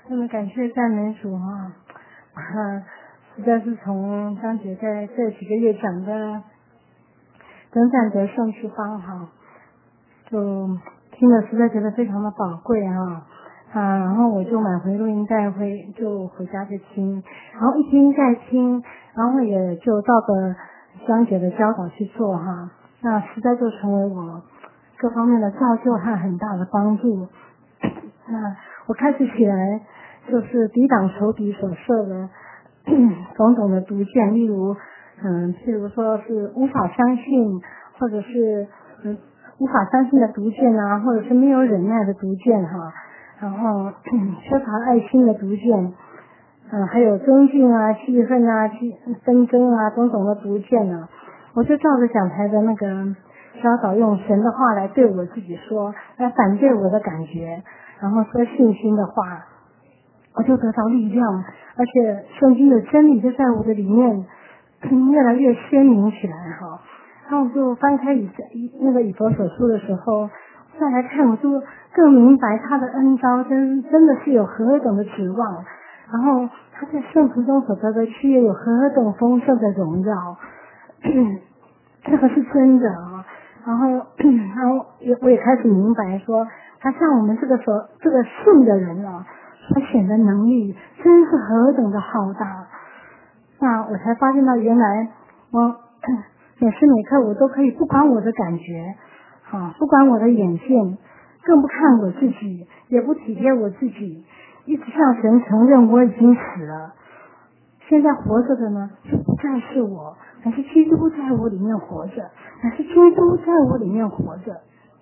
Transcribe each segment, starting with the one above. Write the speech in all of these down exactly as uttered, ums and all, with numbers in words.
那么感谢赞美主哈，啊，实在是从张姐在这几个月讲的征战得胜之方哈，就听了实在觉得非常的宝贵哈。啊，然后我就买回录音带回，就回家去听，然后一听再听，然后也就照着香姐的教导去做哈，那实在就成为我各方面的造就和很大的帮助。那我开始起来就是抵挡仇敌所设的种种的毒箭，例如嗯，譬如说是无法相信，或者是嗯无法相信的毒箭啊，或者是没有忍耐的毒箭哈。然后缺乏爱心的毒箭，嗯，还有尊敬啊、气愤啊、气纷争啊，种种的毒箭啊，我就照着讲台的那个教导，用神的话来对我自己说，来反对我的感觉，然后说信心的话，我就得到力量，而且圣经的真理就在我的里面越来越鲜明起来哈。然后我就翻开以那个以弗所书的时候，再来看，我就更明白他的恩召真真的是有何等的指望，然后他在圣徒中所得的区业有何等丰盛的荣耀，这个是真的啊。然后，然后也我也开始明白说，他像我们这个所这个信的人啊，所显的能力真是何等的浩大。那我才发现到，原来我每时每刻我都可以不管我的感觉。啊，不管我的眼线，更不看我自己，也不体贴我自己，一直向神承认我已经死了。现在活着的呢，就不再是我，乃是基督在我里面活着，乃是基督在我里面活着。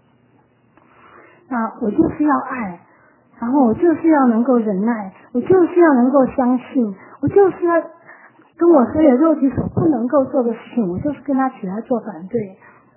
那我就是要爱，然后我就是要能够忍耐，我就是要能够相信，我就是要跟我所有肉体所不能够做的事情，我就是跟他起来做反对。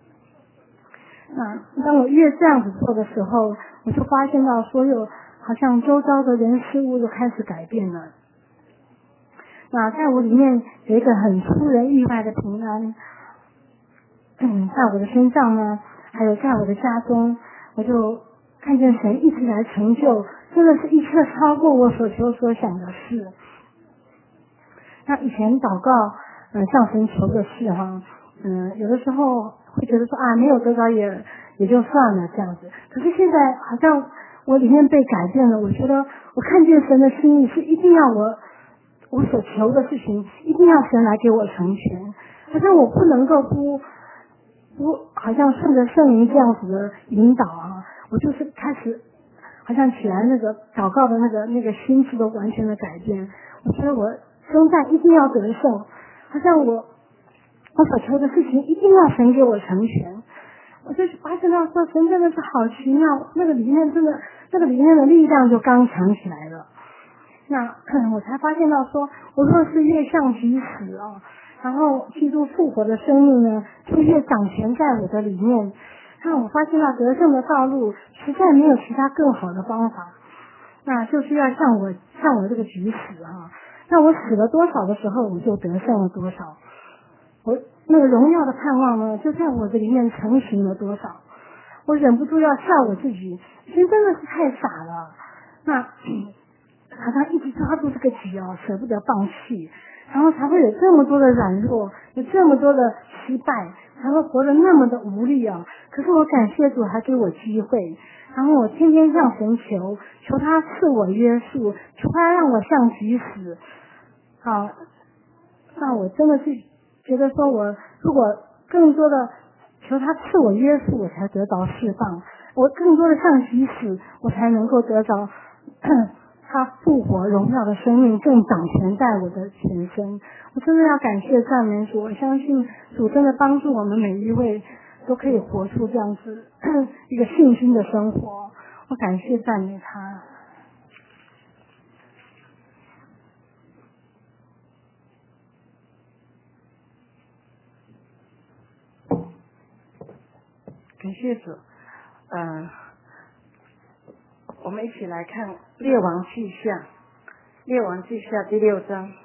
那当我越这样子做的时候，我就发现到所有好像周遭的人事物都开始改变了。那在我里面有一个很出人意外的平安，嗯，在我的身上呢，还有在我的家中，我就看见神一直来成就，真的是一切超过我所求所想的事。那以前祷告，嗯，向神求的事哈，嗯，有的时候会觉得说啊，没有得到也也就算了这样子。可是现在好像我里面被改变了，我觉得我看见神的心意是一定要我我所求的事情，一定要神来给我成全。好像我不能够不不，好像顺着圣灵这样子的引导啊，我就是开始好像起来那个祷告的那个那个心智都完全的改变。我觉得我征战一定要得胜，好像我我所求的事情一定要神给我成全。我就发现到说神真的是好奇妙，那个里面真的那个里面的力量就刚强起来了。那我才发现到说，我若是越向即死啊，然后基督复活的生命呢，就越掌权在我的里面。那我发现到得胜的道路实在没有其他更好的方法，那就是要像我像我这个举死啊，那我死了多少的时候，我就得胜了多少。我那个荣耀的盼望呢，就在我的里面成型了多少。我忍不住要笑我自己，其实真的是太傻了。那好像一直抓住这个局哦，舍不得放弃，然后才会有这么多的软弱，有这么多的失败，才会活得那么的无力啊。可是我感谢主还给我机会，然后我天天向神求，求他赐我约束，求他让我像举死。好，那我真的是觉得说，我如果更多的求他赐我约束，我才得到释放；我更多的像举死，我才能够得到他复活荣耀的生命正掌权在我的全身。我真的要感谢赞美主，我相信主真的帮助我们每一位都可以活出这样子一个信心的生活。我感谢赞美他。 感谢主。嗯、呃，我们一起来看《列王纪下》，《列王纪下》第六章，《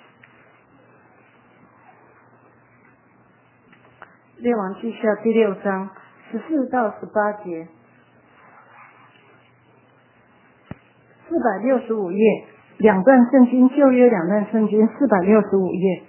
列王纪下》第六章十四到十八节。 四百六十五页，两段圣经，旧约两段圣经，四百六十五页。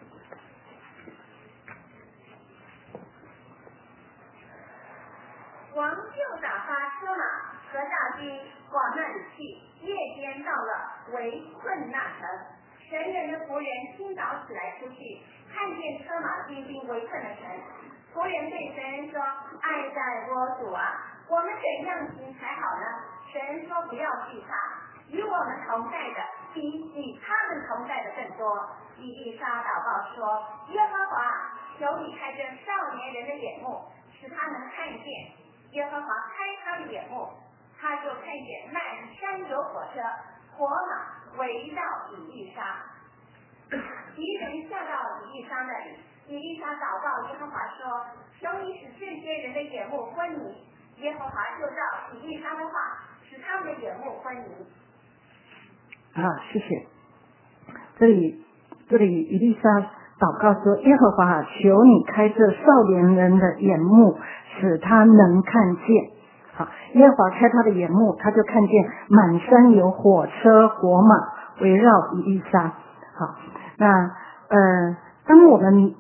王就打发车马和大军往那里去，夜间到了围困那城。神人的仆人清早起来出去，看见车马兵兵围困了城。仆人对神说：爱在我主啊，我们怎样行才好呢？神说：不要惧怕，与我们同在的比与他们同在的更多。以利沙祷告说：耶和华，求你开这少年人的眼目，使他能看见。耶和华开他的眼目，他就看见满山有火车，火马围绕以利沙。敌人下到以利沙那里，以利沙祷告耶和华说：求你使这些人的眼目昏迷。耶和华就照以利沙的话，使他们的眼目昏迷。 啊，谢谢。这里，这里以利沙祷告说：耶和华，求你开这少年人的眼目，使他能看见。好，耶和华开他的眼目，他就看见满山有火车火马围绕以利沙。好，那呃，当我们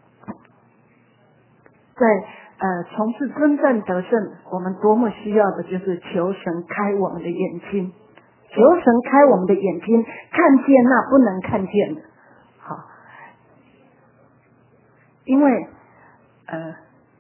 在呃从事真正得胜，我们多么需要的就是求神开我们的眼睛，求神开我们的眼睛，看见那不能看见的。好，因为呃。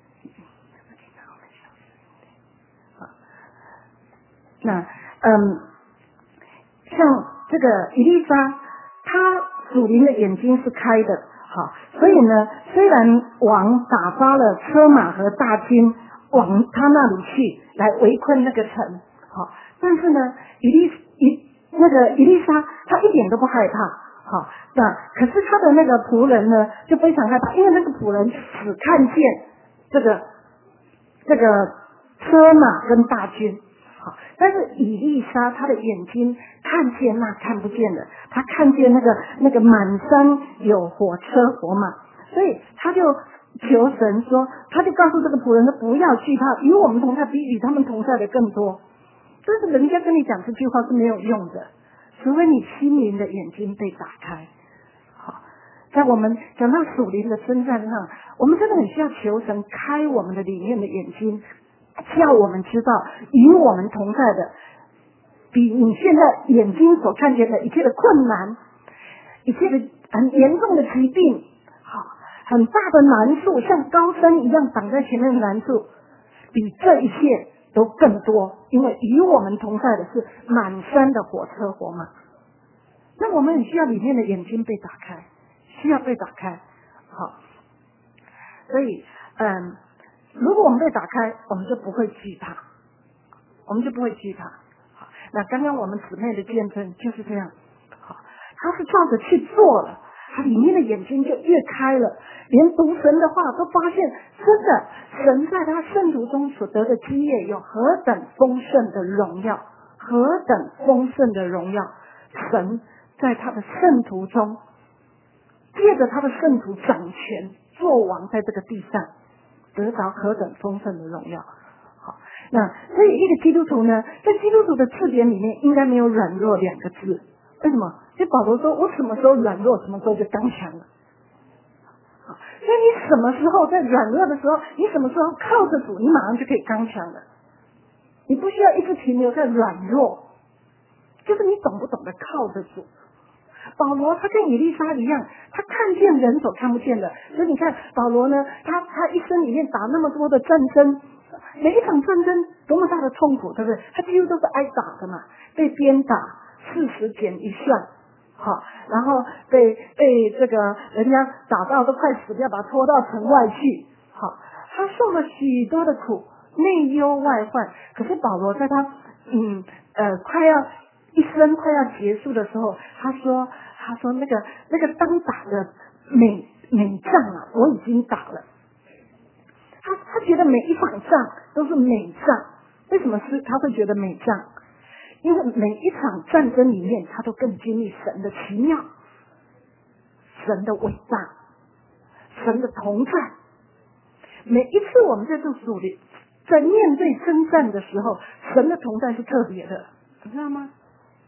那嗯，像这个以利沙，他属灵的眼睛是开的，好，所以呢，虽然王打发了车马和大军往他那里去来围困那个城，好，但是呢，以利以那个以利沙他一点都不害怕，好，那可是他的那个仆人呢就非常害怕，因为那个仆人只看见这个这个车马跟大军。好，但是以利沙他的眼睛看见那看不见的，他看见那个那个满山有火车火马，所以他就求神说，他就告诉这个仆人说，不要惧怕，与我们同在比与他们同在的更多。但是人家跟你讲这句话是没有用的，除非你心灵的眼睛被打开。好，在我们讲到属灵的征战上，我们真的很需要求神开我们的里面的眼睛，叫我们知道与我们同在的比你现在眼睛所看见的一切的困难，一切的很严重的疾病，好，很大的难处，像高山一样挡在前面的难处，比这一切都更多，因为与我们同在的是满山的火车火马。那我们很需要里面的眼睛被打开，需要被打开。好，所以嗯如果我们被打开，我们就不会惧怕，我们就不会惧怕。好，那刚刚我们姊妹的见证就是这样，好，他是照着去做了，他里面的眼睛就越开了，连读神的话都发现，真的神在他圣徒中所得的基业有何等丰盛的荣耀，何等丰盛的荣耀，神在他的圣徒中，借着他的圣徒掌权作王在这个地上，得着何等丰盛的荣耀。好，那所以一个基督徒呢，在基督徒的字典里面应该没有软弱两个字。为什么？就保罗说，我什么时候软弱，什么时候就刚强了。好，所以你什么时候在软弱的时候，你什么时候靠着主，你马上就可以刚强了。你不需要一直停留在软弱，就是你懂不懂得靠着主。保罗他跟以利沙一样，他看见人所看不见的，所以你看保罗呢，他他一生里面打那么多的战争，每一场战争多么大的痛苦，对不对？他几乎都是挨打的嘛，被鞭打四十减一算，好，然后被被这个人家打到都快死掉，把他拖到城外去，好，他受了许多的苦，内忧外患。可是保罗在他嗯呃快要一生快要结束的时候，他说他说那个那个当打的美美仗啊，我已经打了。他他觉得每一场仗都是美仗。为什么是他会觉得美仗？因为每一场战争里面，他都更经历神的奇妙，神的伟大，神的同在。每一次我们在这属灵，在面对征战的时候，神的同在是特别的，你知道吗？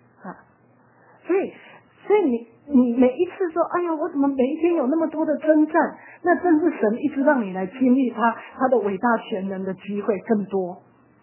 所以你你每一次说，哎呀，我怎么每一天有那么多的征战？那正是神一直让你来经历他他的伟大全能的机会更多。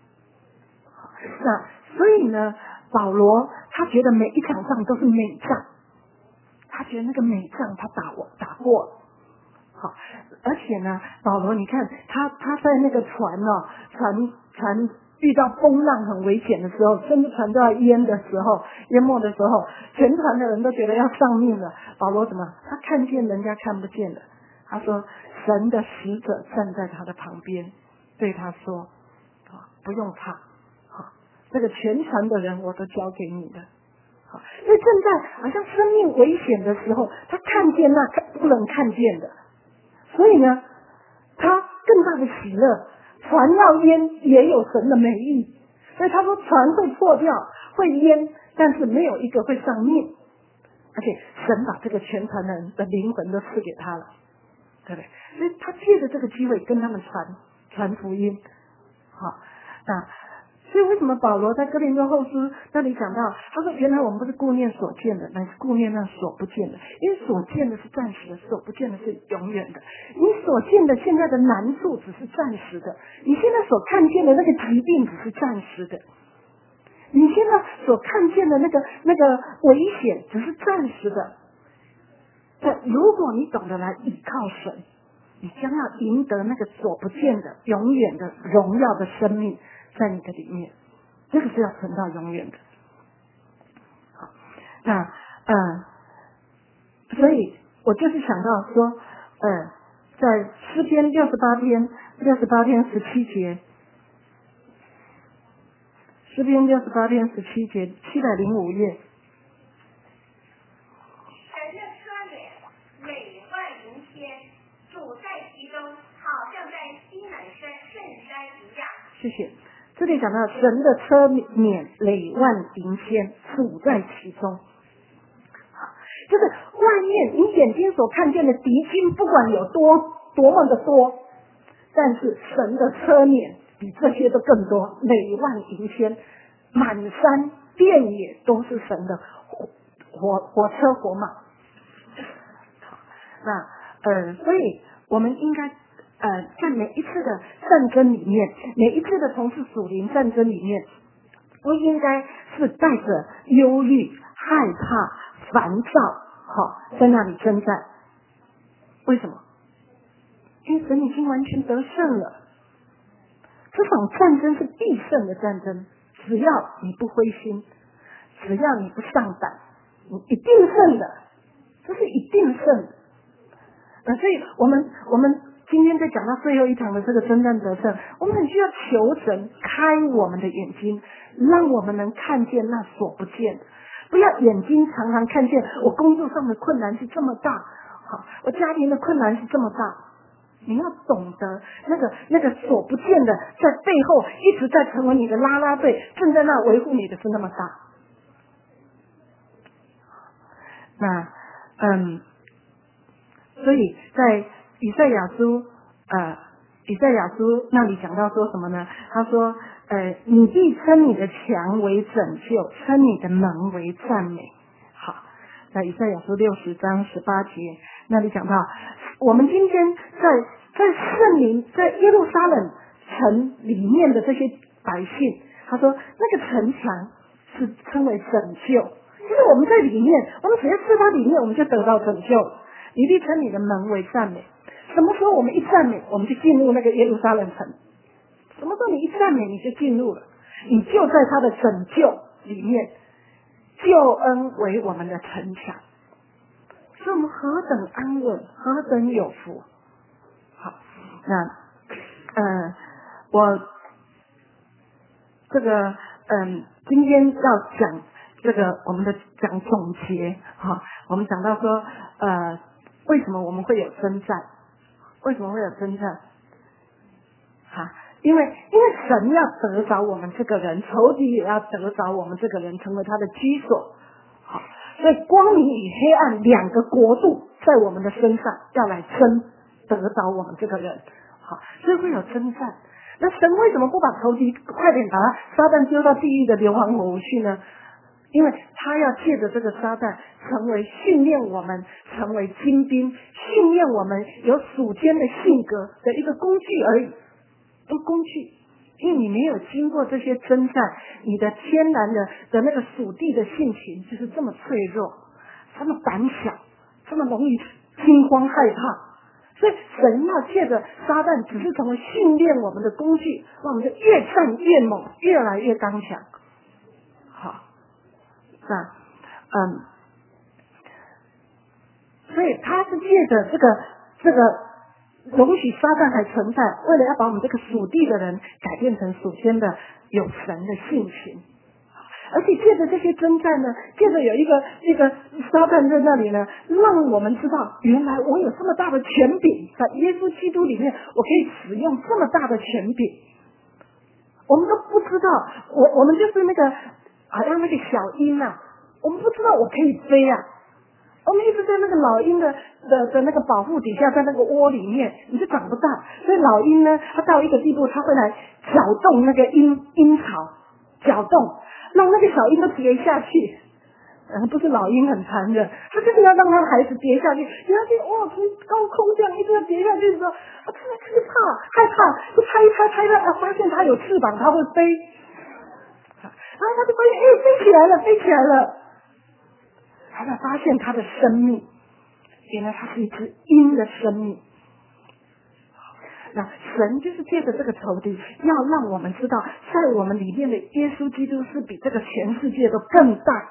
那所以呢，保罗他觉得每一场仗都是美仗，他觉得那个美仗他打过打过了。好，而且呢，保罗你看他他在那个船哦，船船遇到风浪很危险的时候，甚至船都要淹的时候，淹没的时候，全船的人都觉得要丧命了。保罗怎么？他看见人家看不见的。他说，神的使者站在他的旁边，对他说：“啊，不用怕，好，这个全船的人我都交给你了。”好，所以正在好像生命危险的时候，他看见那看不能看见的。所以呢，他更大的喜乐，船要淹也有神的美意，所以他说船会破掉，会淹，但是没有一个会丧命，而且神把这个全船的人的灵魂都赐给他了，对不对？所以他借着这个机会跟他们传传福音。好，那所以为什么保罗在哥林多后书那里讲到，他说原来我们不是顾念所见的，乃是顾念那所不见的，因为所见的是暂时的，所不见的是永远的。你所见的现在的难处只是暂时的，你现在所看见的那个疾病只是暂时的，你现在所看见的那个那个危险只是暂时的。但如果你懂得来依靠神，你将要赢得那个所不见的永远的荣耀的生命在你的里面，这个是要存到永远的。好，那呃，所以我就是想到说，呃，在诗篇六十八篇六十八篇十七节，诗篇六十八篇十七节，七百零五页。 神的车辇美万云天，主在其中，好像在西南山圣山一样。 谢谢。这里讲到神的车辇累万银千，处在其中。就是外面你眼睛所看见的敌军，不管有多多么的多，但是神的车辇比这些都更多，累万银千，满山遍野都是神的火火火车火马。那呃，所以我们应该呃，在每一次的战争里面，每一次的从事属灵战争里面，不应该是带着忧虑、害怕、烦躁，好，在那里征战。为什么？因为神已经完全得胜了。这场战争是必胜的战争，只要你不灰心，只要你不上胆，你一定胜的，这是一定胜的。呃，所以我们我们今天在讲到最后一堂的这个征战得胜，我们很需要求神开我们的眼睛，让我们能看见那所不见的。不要眼睛常常看见我工作上的困难是这么大，好，我家庭的困难是这么大。你要懂得那个那个所不见的，在背后一直在成为你的啦啦队，正在那维护你的是那么大。那嗯。所以在以赛亚书呃以赛亚书那里讲到说什么呢？他说呃你必称你的墙为拯救，称你的门为赞美。好，在以赛亚书六十章十八节那里讲到，我们今天在在圣灵在耶路撒冷城里面的这些百姓，他说那个城墙是称为拯救，就是我们在里面，我们只要是他里面，我们就得到拯救了。你必称你的门为赞美。什么时候我们一赞美，我们就进入那个耶路撒冷城？什么时候你一赞美，你就进入了，你就在他的拯救里面，救恩为我们的城墙，所以我们何等安稳，何等有福。好，那呃，我这个嗯，今天要讲这个我们的讲总结哈，我们讲到说呃。为什么我们会有征战？为什么会有征战？哈，因为因为神要得着我们这个人，仇敌也要得着我们这个人，成为他的居所。好，所以光明与黑暗两个国度在我们的身上要来争，得着我们这个人。好，所以会有征战。那神为什么不把仇敌快点把他撒旦丢到地狱的硫磺火湖去呢？ 因为他要借着这个撒旦成为训练我们成为精兵，训练我们有属天的性格的一个工具而已，一个工具。因为你没有经过这些征战，你的天然的的那个属地的性情就是这么脆弱，这么胆小，这么容易惊慌害怕。所以神要借着撒旦只是成为训练我们的工具，让我们就越战越猛，越来越刚强。好，那嗯，所以他是借着这个这个容许撒旦还存在，为了要把我们这个属地的人改变成属天的有神的性情。而且借着这些征战呢，借着有一个一个撒旦在那里呢，让我们知道原来我有这么大的权柄，在耶稣基督里面我可以使用这么大的权柄。我们都不知道，我我们就是那个好像那个小鹰啊，我们不知道我可以飞啊，我们一直在那个老鹰的的的那个保护底下，在那个窝里面，你就长不大。所以老鹰呢，它到一个地步，它会来搅动那个鹰鹰巢，搅动。让那个小鹰都跌下去，嗯，不是老鹰很残忍，他就是要让他的孩子跌下去，跌下去，哇，从高空这样一直要跌下去的时候，他特别怕，害怕，就拍一拍，拍到发现他有翅膀，他会飞，然后他就发现，哎，飞起来了，飞起来了，他才发现他的生命，原来他是一只鹰的生命。那神就是借着这个仇敌，要让我们知道，在我们里面的耶稣基督是比这个全世界都更大，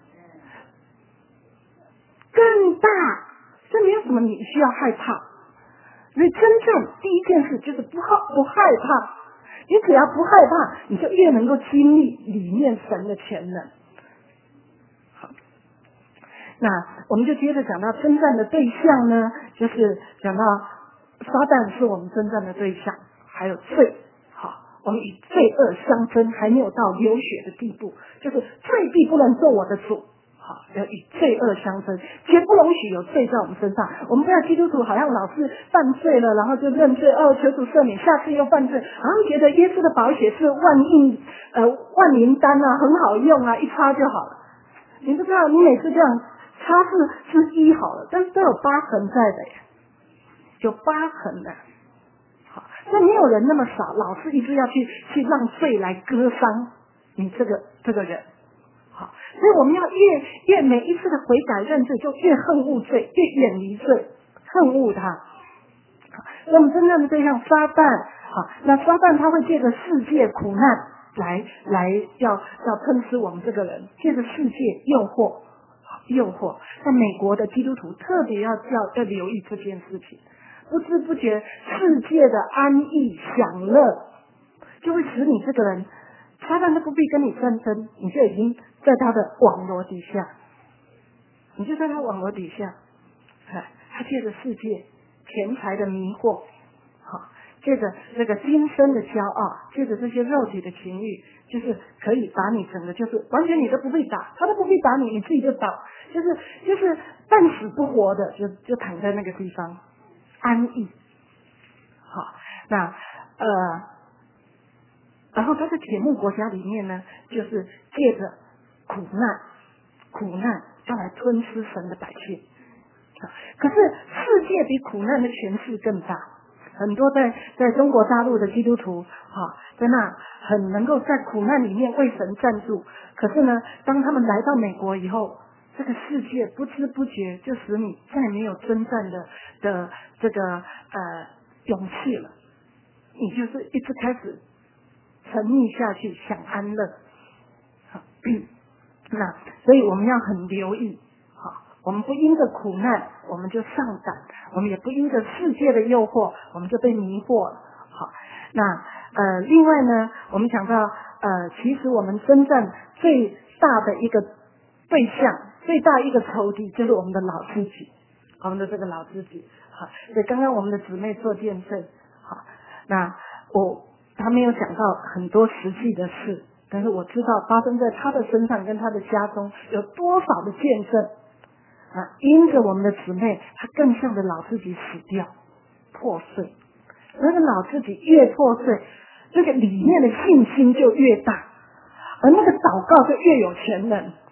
更大，这没有什么你需要害怕。所以真正第一件事就是不害不害怕，你只要不害怕，你就越能够经历里面神的全能。好，那我们就接着讲到征战的对象呢，就是讲到撒旦是我们征战的对象，还有罪。好，我们与罪恶相争，还没有到流血的地步，就是罪必不能做我的主。好，要与罪恶相争，绝不容许有罪在我们身上。我们不要基督徒好像老是犯罪了，然后就认罪，哦，求主赦免，下次又犯罪，好像觉得耶稣的宝血是万应呃万灵丹啊，很好用啊，一擦就好了。你不知道，你每次这样擦是是医好了，但是都有疤痕在的耶。有疤痕的，好，那没有人那么少，老是一直要去去让罪来割伤你这个这个人，好，所以我们要越越每一次的悔改认罪，就越恨恶罪，越远离罪，恨恶他。所以我们真正的对象撒旦，好，那撒旦他会借着世界苦难来来要要吞噬我们这个人，借着世界诱惑诱惑。在美国的基督徒特别要要要留意这件事情。不知不觉世界的安逸享乐就会使你这个人撒旦都不必跟你战争，你就已经在他的网罗底下，你就在他网罗底下。他借着世界钱财的迷惑，好，借着这个今生的骄傲，借着这些肉体的情欲，就是可以把你整个就是完全你都不必打，他都不必打你，你自己就倒，就是就是半死不活的，就就躺在那个地方安逸。好，那呃，然后他在铁幕国家里面呢，就是借着苦难，苦难要来吞吃神的百姓。可是世界比苦难的权势更大，很多在在中国大陆的基督徒，哈，在那很能够在苦难里面为神站住。可是呢，当他们来到美国以后，这个世界不知不觉就使你再没有征战的的这个呃勇气了，你就是一直开始沉溺下去，想安乐。好，那所以我们要很留意。我们不因着苦难我们就上胆，我们也不因着世界的诱惑我们就被迷惑了。好，那呃另外呢，我们讲到呃其实我们征战最大的一个对象，最大一个仇敌就是我们的老自己，我们的这个老自己。好，所以刚刚我们的姊妹做见证，好，那我他没有讲到很多实际的事，但是我知道发生在他的身上跟他的家中有多少的见证。啊，因着我们的姊妹，她更像的老自己死掉、破碎。那个老自己越破碎，那个里面的信心就越大，而那个祷告就越有全能。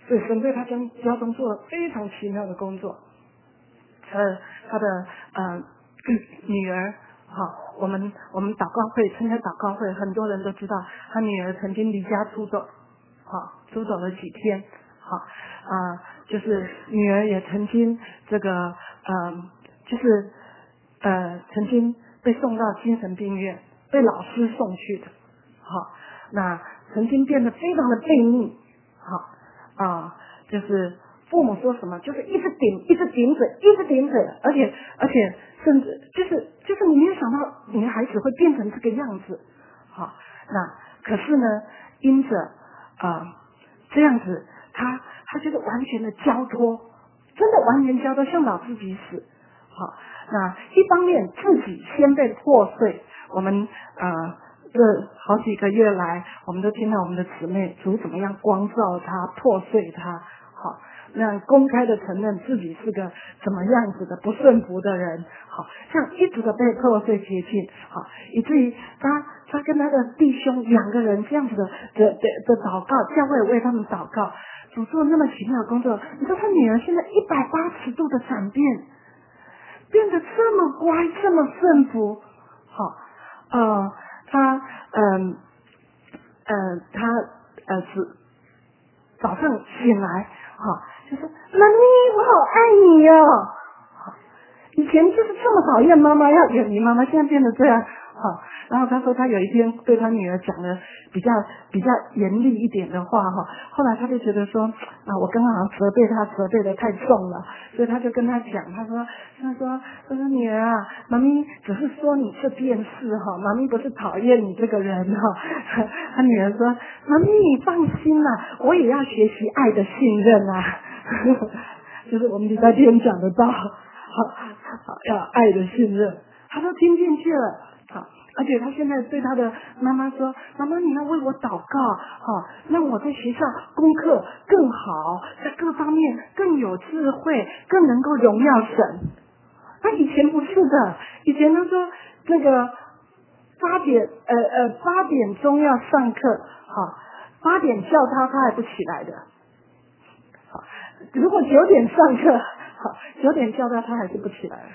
所以神在他家家中做了非常奇妙的工作。呃，他的呃女儿，好，我们我们祷告会参加祷告会，很多人都知道，他女儿曾经离家出走，好，出走了几天，好啊、呃，就是女儿也曾经这个呃，就是呃曾经被送到精神病院，被老师送去的，好，那曾经变得非常的悖逆，好啊、呃，就是父母说什么就是一直顶一直顶嘴，一直顶嘴，而且而且甚至就是就是你没有想到你的孩子会变成这个样子，好，那可是呢，因着啊、呃、这样子，他他就是完全的交托，真的完全交托，向老自己死。好，那一方面自己先被破碎，我们呃这好几个月来，我们都听到我们的姊妹主怎么样光照他，破碎他，好，那公开的承认自己是个怎么样子的不顺服的人，好，像一直的被破碎接近，好，以至于他他跟他的弟兄两个人这样子的的的的祷告，教会为他们祷告，主做那么奇妙的工作，你说他女儿现在一百八十度的转变，变得这么乖，这么顺服，好，呃，他嗯呃, 呃他呃是早上醒来，好，就说妈咪，我好爱你哦。好，以前就是这么讨厌妈妈，要远离妈妈，现在变得这样。好，然后他说他有一天对他女儿讲了比较比较严厉一点的话哈，后来他就觉得说啊，我刚刚好像责备他责备的太重了，所以他就跟他讲，他说他说他说女儿啊，妈咪只是说你这件事哈，妈咪不是讨厌你这个人哈。他女儿说妈咪你放心啦，我也要学习爱的信任啊。就是我们礼拜天讲的道，好，好要爱的信任，他都听进去了。好，而且他现在对他的妈妈说：“妈妈，你要为我祷告，好，让我在学校功课更好，在各方面更有智慧，更能够荣耀神。”他以前不是的，以前他说那个八点呃呃八点钟要上课，好，八点叫他他还不起来的。好，如果九点上课，好，九点叫他他还是不起来了。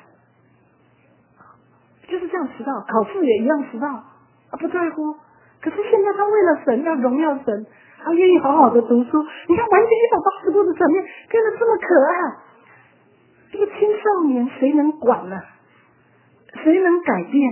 就是这样迟到，考试也一样迟到，啊不在乎。可是现在他为了神要荣耀神，他愿意好好的读书。你看完全一百八十度的转变，变得这么可爱。这个青少年谁能管呢？谁能改变？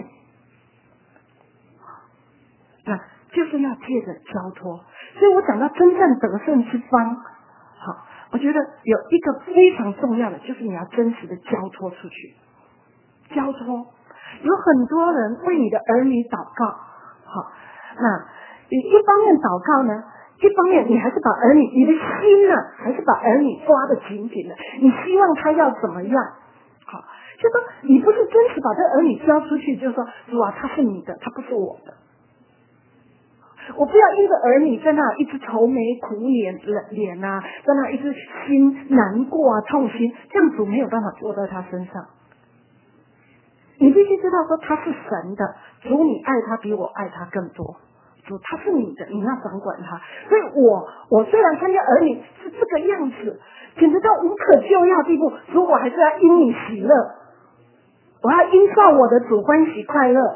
那就是要借着交托。所以我讲到真正得胜之方，好，我觉得有一个非常重要的，就是你要真实的交托出去。交托。有很多人为你的儿女祷告，好，那你一方面祷告呢，一方面你还是把儿女，你的心呢，还是把儿女抓得紧紧的，你希望他要怎么样？好，就说你不是真实把这儿女交出去，就是说，主啊，他是你的，他不是我的。我不要因着儿女在那一直愁眉苦脸脸啊，在那一直心难过啊，痛心，这样主没有办法做到他身上。你必须知道说他是神的，主你爱他比我爱他更多，主他是你的，你要掌管他。所以我我虽然参加儿女是这个样子，简直到无可救药地步，主我还是要因你喜乐，我要因照我的主欢喜快乐。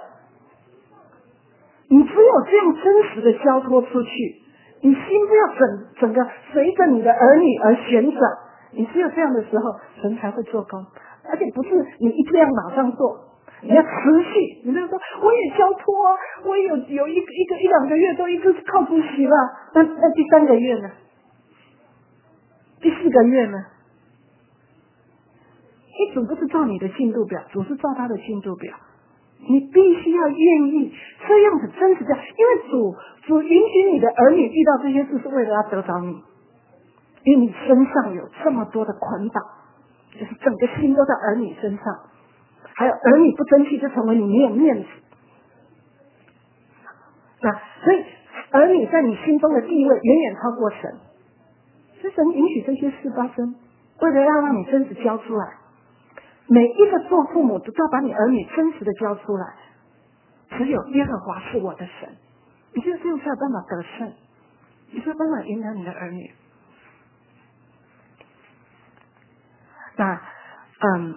你只有这样真实的交托出去，你心不要整整个随着你的儿女而旋转，你只有这样的时候，神才会做工。而且不是你一这样马上做，你要持续。你就说我也交托啊，我也有有一个一个一两个月都一直靠主席了，那那第三个月呢？第四个月呢？一主不是照你的进度表，主是照他的进度表。你必须要愿意这样子真实这样，因为主主允许你的儿女遇到这些事，是为了要得着你，因为你身上有这么多的捆绑，就是整个心都在儿女身上，还有儿女不争气就成为你没有面子。那所以儿女在你心中的地位远远超过神，所以神允许这些事发生，为了要让你真实交出来。每一个做父母都要把你儿女真实的交出来，只有耶和华是我的神，你就这样才有办法得胜，你才有办法引导你的儿女。 那嗯，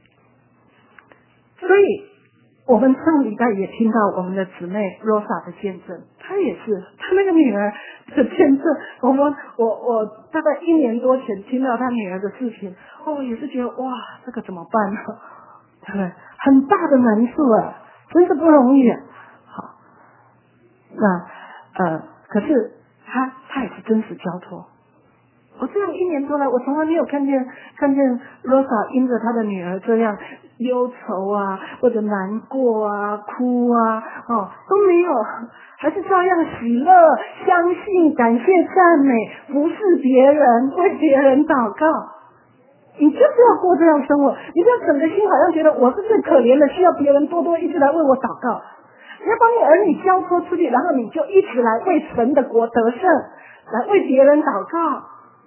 所以我们上礼拜也听到我们的姊妹 Rosa 的见证，她也是，她那个女儿的见证，我们我我大概一年多前听到她女儿的事情，哦，也是觉得哇，这个怎么办呢？对不对？很大的难处啊，真是不容易啊。好，那呃，可是她她也是真实交托。我这样一年多来，我从来没有看见看见 Rosa 因着她的女儿这样忧愁啊，或者难过啊、哭啊，哦都没有，还是照样喜乐、相信、感谢、赞美，服侍别人，为别人祷告。你就是要过这样生活，你不要整个心好像觉得我是最可怜的，需要别人多多一直来为我祷告。你要把你儿女交托出去，然后你就一直来为神的国得胜，来为别人祷告。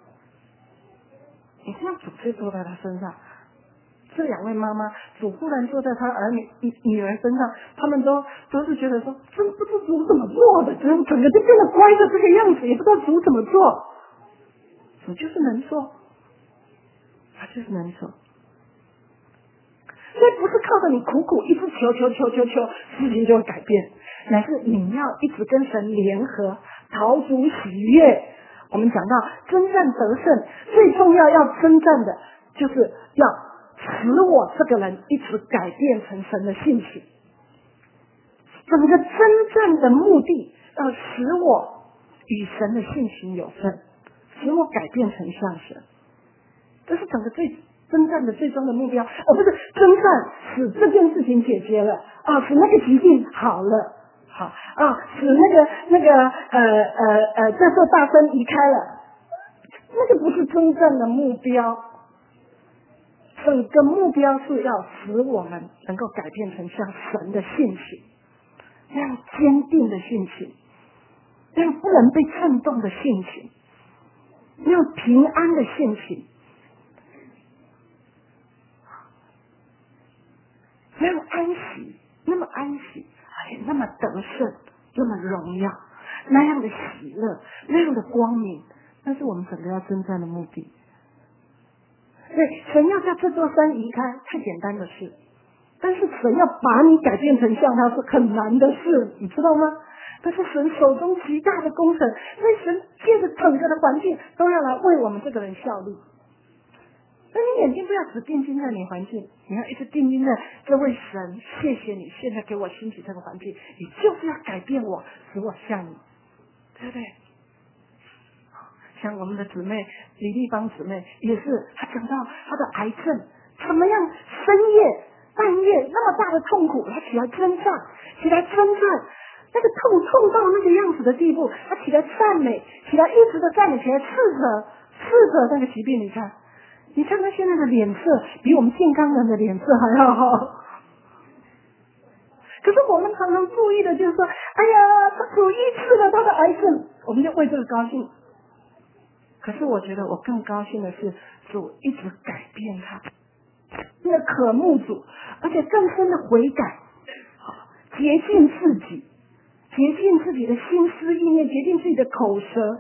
你这样主就坐在他身上，这两位妈妈主忽然坐在他儿女女儿身上，他们都都是觉得说，真不知主怎么做的，整整个就变得乖的这个样子，也不知道主怎么做。主就是能做，他就是能做。所以不是靠着你苦苦一直求求求求求，事情就会改变，乃是你要一直跟神联合，讨主喜悦。我们讲到征战得胜，最重要要征战的就是要使我这个人一直改变成神的性情。整个征战的目的要使我与神的性情有份，使我改变成像神。这是整个最征战的最终的目标，而不是征战使这件事情解决了啊，使那个疾病好了。好啊，使那个那个呃呃呃这座大山移开了，那个不是真正的目标。整个目标是要使我们能够改变成像神的性情，那样坚定的性情，那样不能被震动的性情，那样平安的性情，那样安息，那么安息。而且那么得胜，那么荣耀，那样的喜乐，那样的光明，那是我们整个要征战的目的。所以神要叫这座山移开，太简单的事，但是神要把你改变成像他是很难的事，你知道吗？这是神手中极大的工程，所以神借着整个的环境都要来为我们这个人效力。那你眼睛不要只定睛在你环境，你要一直定睛在这位神，谢谢你现在给我兴起这个环境，你就是要改变我，使我像你，对不对？像我们的姊妹李丽芳姊妹也是，她讲到她的癌症，怎么样深夜半夜那么大的痛苦，她起来征战，起来征战，那个痛痛到那个样子的地步，她起来赞美，起来一直的赞美，起来斥责斥责那个疾病，你看。你看他现在的脸色比我们健康人的脸色还要好，可是我们常常注意的就是说，哎呀，他主医治了他的癌症，我们就为这个高兴。可是我觉得我更高兴的是，主一直改变他，那渴慕主，而且更深的悔改，洁净自己，洁净自己的心思意念，洁净自己的口舌。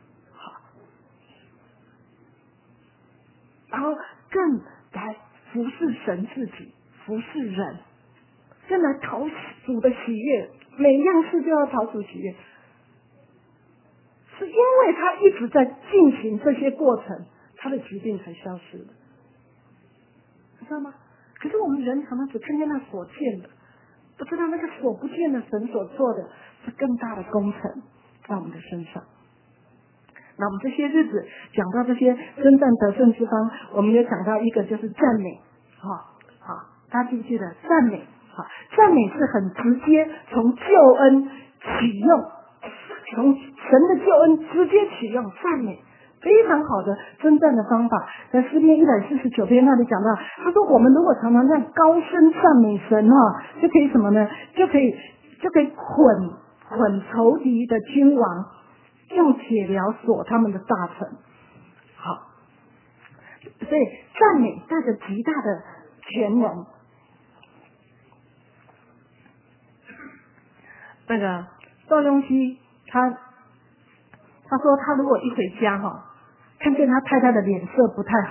然后更来服侍神自己，服侍人，更来讨主的喜悦，每样事就要讨主喜悦，是因为他一直在进行这些过程，他的疾病才消失的，知道吗？可是我们人常常只看见那所见的，不知道那个所不见的神所做的是更大的工程在我们的身上。那我们这些日子讲到这些征战得胜之方，我们也讲到一个就是赞美，好，好，大家记不记得赞美？好，赞美是很直接从救恩启用，从神的救恩直接启用赞美，非常好的征战的方法。在诗篇一百四十九篇那里讲到，他说我们如果常常这样高声赞美神哈，就可以什么呢？就可以就可以捆捆仇敌的君王。用铁镣锁他们的大臣，好，所以赞美带着极大的权能。那个赵雍基他他说他如果一回家哈，看见他太太的脸色不太好，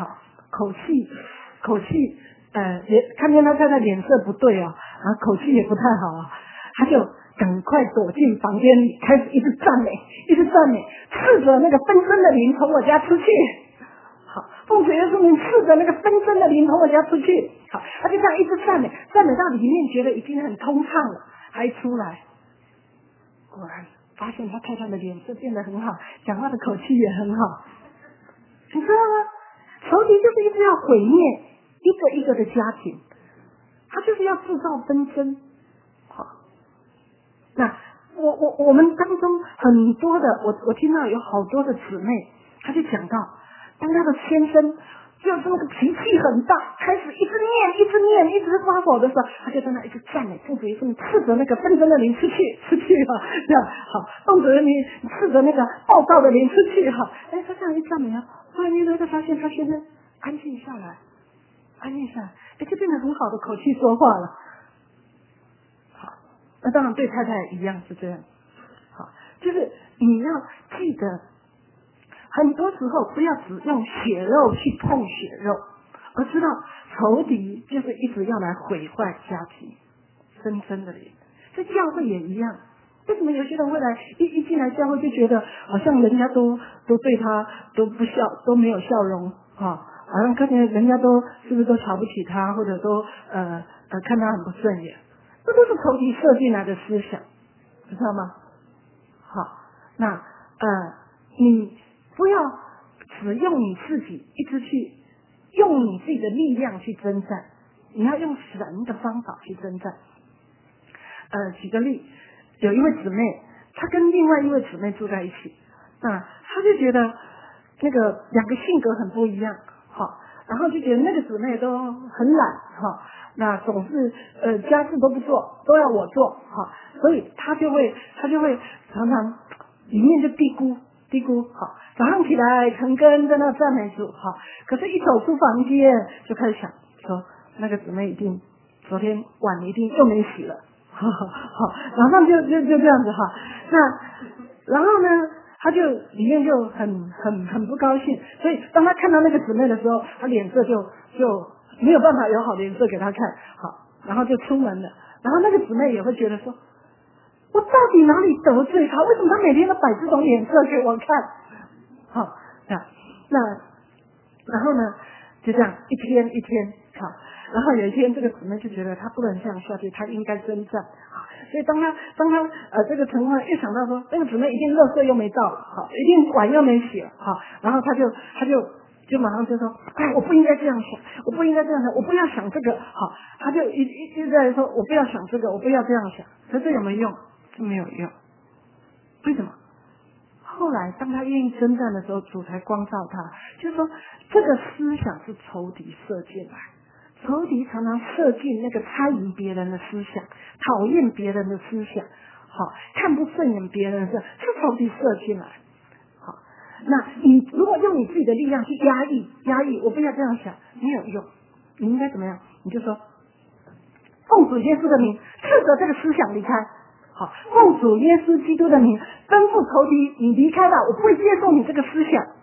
口气口气呃也看见他太太脸色不对哦，然后口气也不太好啊，他就赶快躲进房间里，开始一直赞美，一直赞美，斥责那个纷争的灵从我家出去。好，奉主耶稣名斥责那个纷争的灵从我家出去。好，他就这样一直赞美，赞美到里面觉得已经很通畅了，还出来，果然发现他太太的脸色变得很好，讲话的口气也很好。你知道吗？仇敌就是一直要毁灭一个一个的家庭，他就是要制造纷争。好，那我我我们当中很多的，我我听到有好多的姊妹，他就讲到，当他的先生就是那个脾气很大，开始一直念一直念一直发火的时候，他就在那一直赞美，奉主耶稣名斥责那个纷争的灵出去出去哈，这样好，奉主耶稣名斥责那个暴躁的灵出去哈。哎，他这样一赞美啊，突然间他就发现他先生安静下来，安静下来，哎，就变成很好的口气说话了。好，那当然对太太一样是这样。好，就是你要记得，很多时候不要只用血肉去碰血肉，而知道仇敌就是一直要来毁坏家庭，深深的灵。这教会也一样。为什么有些人会来一一进来教会就觉得好像人家都都对他都不笑，都没有笑容啊？好像看见人家都是不是都瞧不起他，或者都呃呃看他很不顺眼，这都是仇敌设进来的思想，知道吗？好，那呃你不要只用你自己一直去用你自己的力量去征战，你要用神的方法去征战。呃，举个例，有一位姊妹，她跟另外一位姊妹住在一起，啊，她就觉得那个两个性格很不一样，好，然后就觉得那个姊妹都很懒，哈，那总是呃家事都不做，都要我做，哈，所以她就会她就会常常里面就嘀咕嘀咕，好，早上起来陈根在那赞美主，好，可是一走出房间就开始想说那个姊妹一定昨天碗一定又没洗了。好，马上就就就这样子哈，那然后呢，他就里面就很很很不高兴，所以当他看到那个姊妹的时候，他脸色就就没有办法有好脸色给他看，好，然后就出门了，然后那个姊妹也会觉得说，我到底哪里得罪他？为什么他每天都摆这种脸色给我看？好，那那然后呢，就这样一天一天，好。然后有一天，这个姊妹就觉得她不能这样下去，她应该征战啊。所以当她当她呃这个情况一想到说，那个姊妹一定垃圾又没倒，好，一定碗又没洗了，好，然后她就她就就马上就说，哎，我不应该这样想，我不应该这样想，我不要想这个，好，她就一一直在说，我不要想这个，我不要这样想。可是这有没有用？这没有用。为什么？后来当她愿意征战的时候，主才光照她，就是说这个思想是仇敌射进来。仇敌常常射进那个猜疑别人的思想，讨厌别人的思想，好，看不顺眼别人的，是仇敌射进来。好，那你如果用你自己的力量去压抑，压抑，我不要这样想，没有用。你应该怎么样？你就说，奉主耶稣的名，斥责这个思想离开。好，奉主耶稣基督的名，吩咐仇敌，你离开吧，我不会接受你这个思想。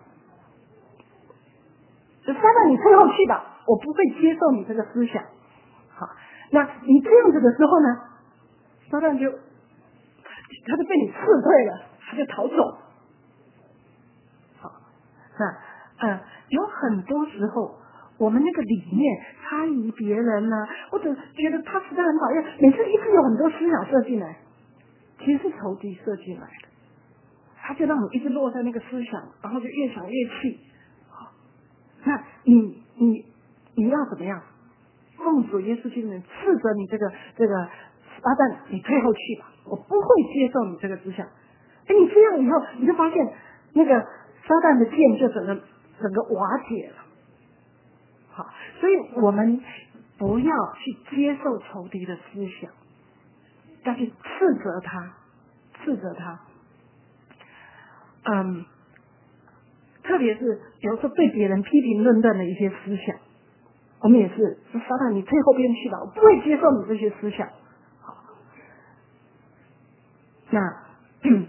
就塞到你退后去吧，我不会接受你这个思想。好，那你这样子的时候呢，撒旦就他就被你刺退了，他就逃走。好，那呃有很多时候我们那个理念猜疑别人呢，或者觉得他实在很讨厌，每次一直有很多思想射进来，其实是仇敌射进来的，他就让你一直落在那个思想，然后就越想越气。那你你你要怎么样？奉主耶稣基督斥责你这个这个撒旦，你退后去吧，我不会接受你这个思想。哎，你这样以后，你就发现那个撒旦的剑就整个整个瓦解了。好，所以我们不要去接受仇敌的思想，要去斥责他，斥责他。嗯。特别是有时候对别人批评论断的一些思想，我们也是说撒旦，你退后边去吧，我不会接受你这些思想。好，那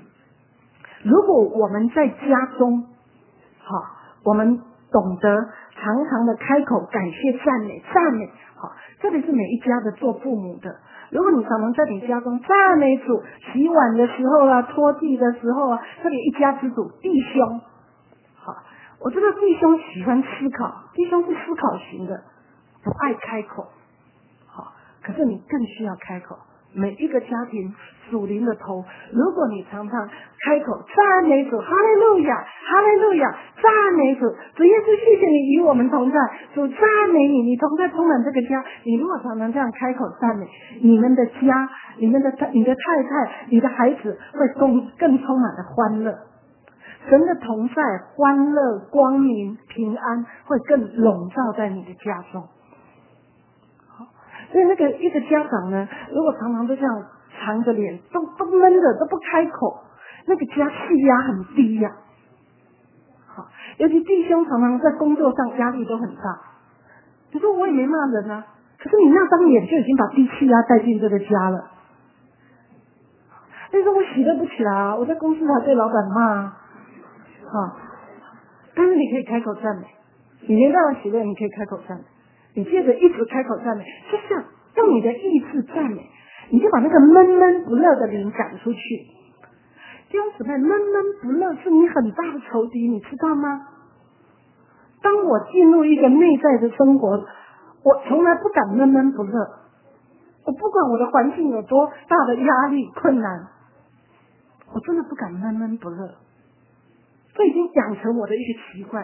如果我们在家中，好，我们懂得常常的开口感谢赞美赞美。好，这里是每一家的做父母的，如果你常常在你家中赞美主，洗碗的时候啊，拖地的时候啊，这里一家之主弟兄。好，我知道弟兄喜欢思考，弟兄是思考型的，不爱开口。好，可是你更需要开口。每一个家庭属灵的头，如果你常常开口赞美主，哈利路亚，哈利路亚，赞美主，主耶稣谢谢你与我们同在，主赞美你，你同在充满这个家。你如果常常这样开口赞美，你们的家，你们的你的太太，你的孩子会更更充满了欢乐。神的同在、欢乐、光明、平安会更笼罩在你的家中。所以那个一个家长呢，如果常常都这样藏着脸，都都闷着，都不开口，那个家气压很低呀、啊。好，尤其弟兄常常在工作上压力都很大。你说我也没骂人啊，可是你那张脸就已经把低气压带进这个家了。但是我喜乐不起来啊，我在公司还被老板骂啊。好，但是你可以开口赞美，你没办法喜乐，你可以开口赞美。你接着一直开口赞美，就像用你的意志赞美，你就把那个闷闷不乐的灵赶出去。弟兄姊妹，闷闷不乐是你很大的仇敌，你知道吗？当我进入一个内在的生活，我从来不敢闷闷不乐。我不管我的环境有多大的压力困难，我真的不敢闷闷不乐。这已经养成我的一个习惯。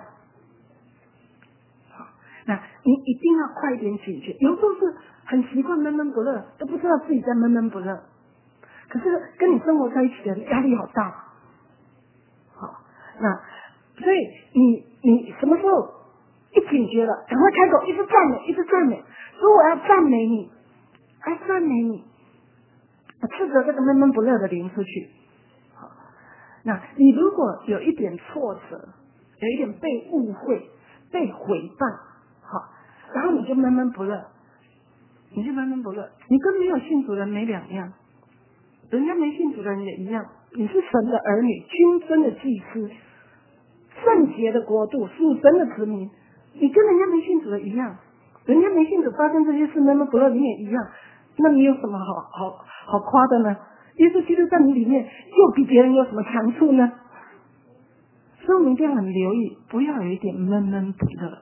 那你一定要快一点警觉，有时候是很习惯闷闷不乐，都不知道自己在闷闷不乐。可是跟你生活在一起的人压力好大。好，那所以你你什么时候一警觉了，赶快开口，一直赞美，一直赞美，说我要赞美你，来赞美你，斥责这个闷闷不乐的灵出去。好，那你如果有一点挫折，有一点被误会、被毁谤。好，然后你就闷闷不乐，你就闷闷不乐，你跟没有信主人没两样，人家没信主人也一样。你是神的儿女，君尊的祭司，圣洁的国度，属神的子民，你跟人家没信主的一样，人家没信主发生这些事闷闷不乐，你也一样，那你有什么好好好夸的呢？耶稣基督在你里面又比别人有什么长处呢？所以我们一定要很留意，不要有一点闷闷不乐。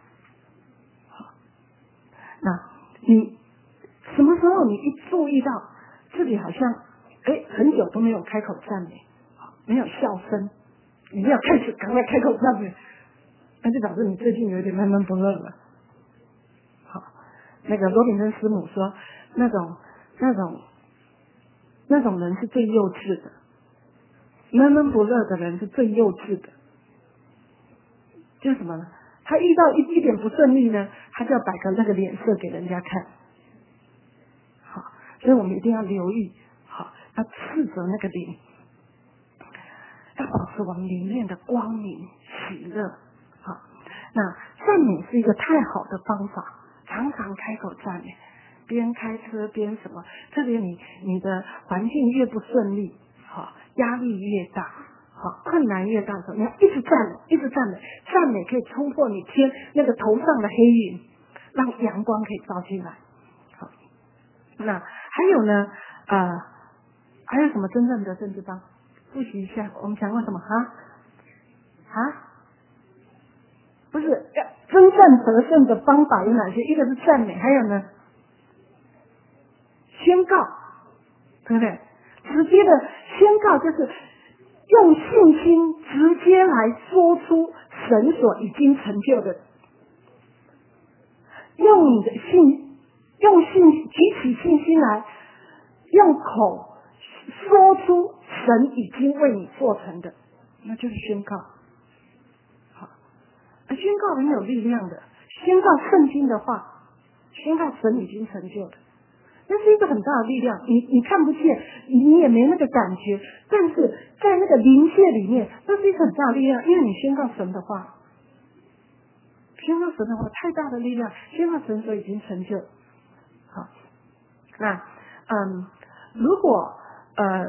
那你什么时候你一注意到自己好像哎很久都没有开口赞美，没有笑声，你要开始赶快开口赞美，那就表示你最近有点闷闷不乐了。好，那个罗炳森师母说，那种那种那种人是最幼稚的，闷闷不乐的人是最幼稚的。就是什么呢？他遇到一一点不顺利呢，他就要摆个那个脸色给人家看。好，所以我们一定要留意，好，要斥责那个灵，要保持我们里面的光明喜乐。好，那赞美是一个太好的方法，常常开口赞美，边开车边什么，特别你你的环境越不顺利，好，压力越大。好，困难越大的时候，你要一直赞美，一直赞美，赞美可以冲破你天那个头上的黑云，让阳光可以照进来。好，那还有呢，呃，还有什么真正的政治帮？复习一下，我们讲过什么啊？啊？不是，真正得胜的方法有哪些？一个是赞美，还有呢，宣告，对不对？直接的宣告就是。用信心直接来说出神所已经成就的，用你的信，用信举起信心来，用口说出神已经为你做成的，那就是宣告。好，宣告很有力量的，宣告圣经的话，宣告神已经成就的。那是一个很大的力量，你你看不见，你也没那个感觉，但是在那个灵界里面，那是一个很大的力量，因为你宣告神的话，宣告神的话太大的力量，宣告神所已经成就。好，那嗯，如果呃，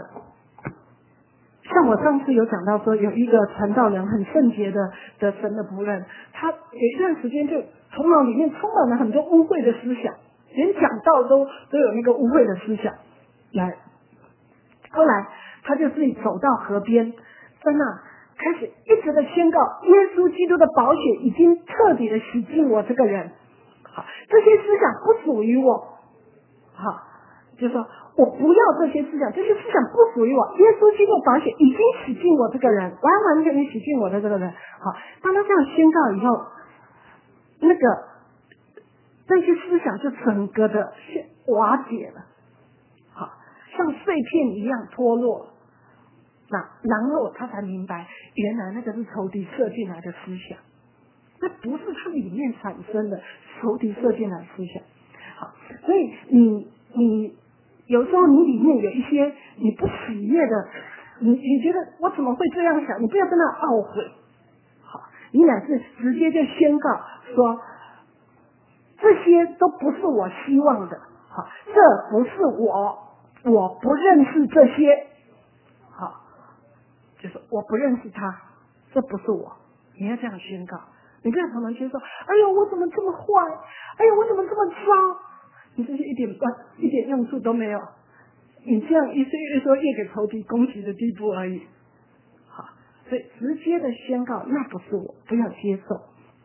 像我上次有讲到说，有一个传道人很圣洁的的神的仆人， 他有一段时间就头脑里面充满了很多污秽的思想，连讲道都都有那个污秽的思想。来，后来他就自己走到河边，在那开始一直的宣告，耶稣基督的宝血已经彻底的洗净我这个人。好，这些思想不属于我。好，就说我不要这些思想，这些思想不属于我。耶稣基督的宝血已经洗净我这个人，完完全全洗净我的这个人。好，当他这样宣告以后，那个这些思想就整个的瓦解了，好，像碎片一样脱落。那然后他才明白，原来那个是仇敌射进来的思想，那不是他里面产生的仇敌射进来的思想。好，所以你你有时候你里面有一些你不喜悦的，你你觉得我怎么会这样想？你不要在那懊悔，好，你乃是直接就宣告说，这些都不是我希望的，好，这不是我，我不认识这些，好，就是我不认识他，这不是我，你要这样宣告。你不要常常觉得说，哎呦，我怎么这么坏？哎呦，我怎么这么糟？你这些一点一点用处都没有，你这样一说越说越给仇敌攻击的地步而已。好，所以直接的宣告，那不是我，不要接受。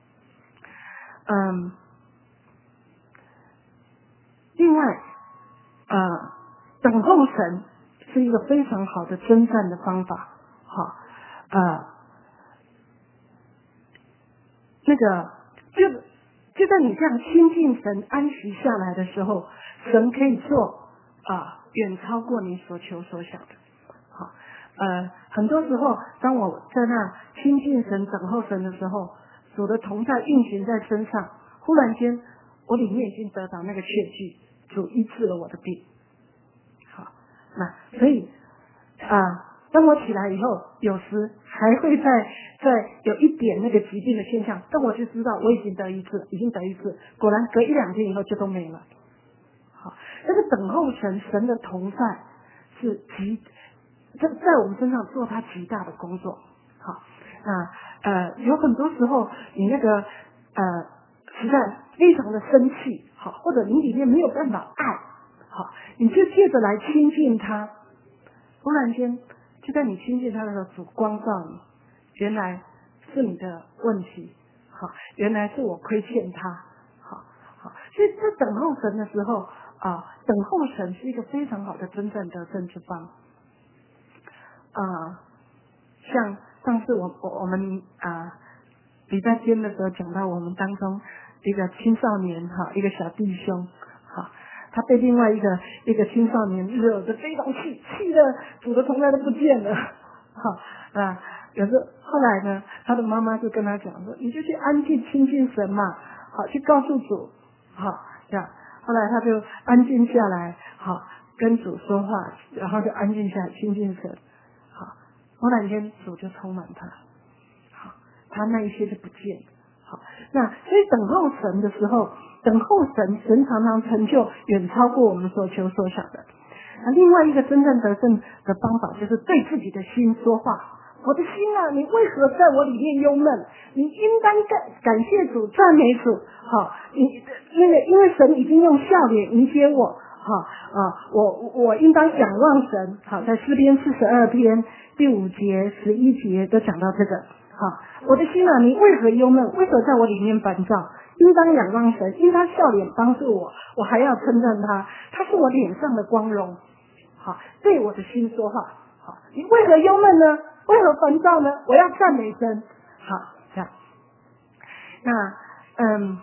嗯，另外，呃，等候神是一个非常好的征战的方法。好，呃，那个就就在你这样亲近神、安息下来的时候，神可以做啊、呃、远超过你所求所想的。好，呃，很多时候当我在那亲近神、等候神的时候，主的同在运行在身上，忽然间我里面已经得到那个确据，主医治了我的病。好，那所以啊。呃当我起来以后，有时还会再再有一点那个疾病的现象，但我就知道我已经得医治，已经得医治。果然隔一两天以后就都没了。好，但是等候神，神的同在是极在在我们身上做他极大的工作。好，啊呃有很多时候你那个呃实在非常的生气，好，或者你里面没有办法爱，好，你就借着来亲近他，忽然间。就在你亲近他的时候，主光照你，原来是你的问题，好，原来是我亏欠他，好，好，所以在等候神的时候啊，等候神是一个非常好的征战得胜之方。啊，像上次我我我们啊礼拜天的时候讲到我们当中一个青少年哈，一个小弟兄哈。他被另外一个一个青少年惹得非常气，气的主的同在都不见了。好啊，可是后来呢，他的妈妈就跟他讲说：“你就去安静亲近神嘛，好，去告诉主，好这样。”后来他就安静下来，好跟主说话，然后就安静下来亲近神。好，忽然间主就充满他，好，他那一些就不见了。好，那所以等候神的时候。等候神，神常常成就远超过我们所求所想的。那另外一个真正得胜的方法，就是对自己的心说话。我的心啊，你为何在我里面忧闷？你应当感感谢主，赞美主。好，你因为因为神已经用笑脸迎接我。好啊，我我应当仰望神。好，在诗篇四十二篇第五节、十一节都讲到这个。好，我的心啊，你为何忧闷？为何在我里面烦躁？应当仰望神，因他笑脸帮助我，我还要称赞他，他是我脸上的光荣。好，对我的心说话。好，你为何忧闷呢？为何烦躁呢？我要赞美神。好，这样。那嗯，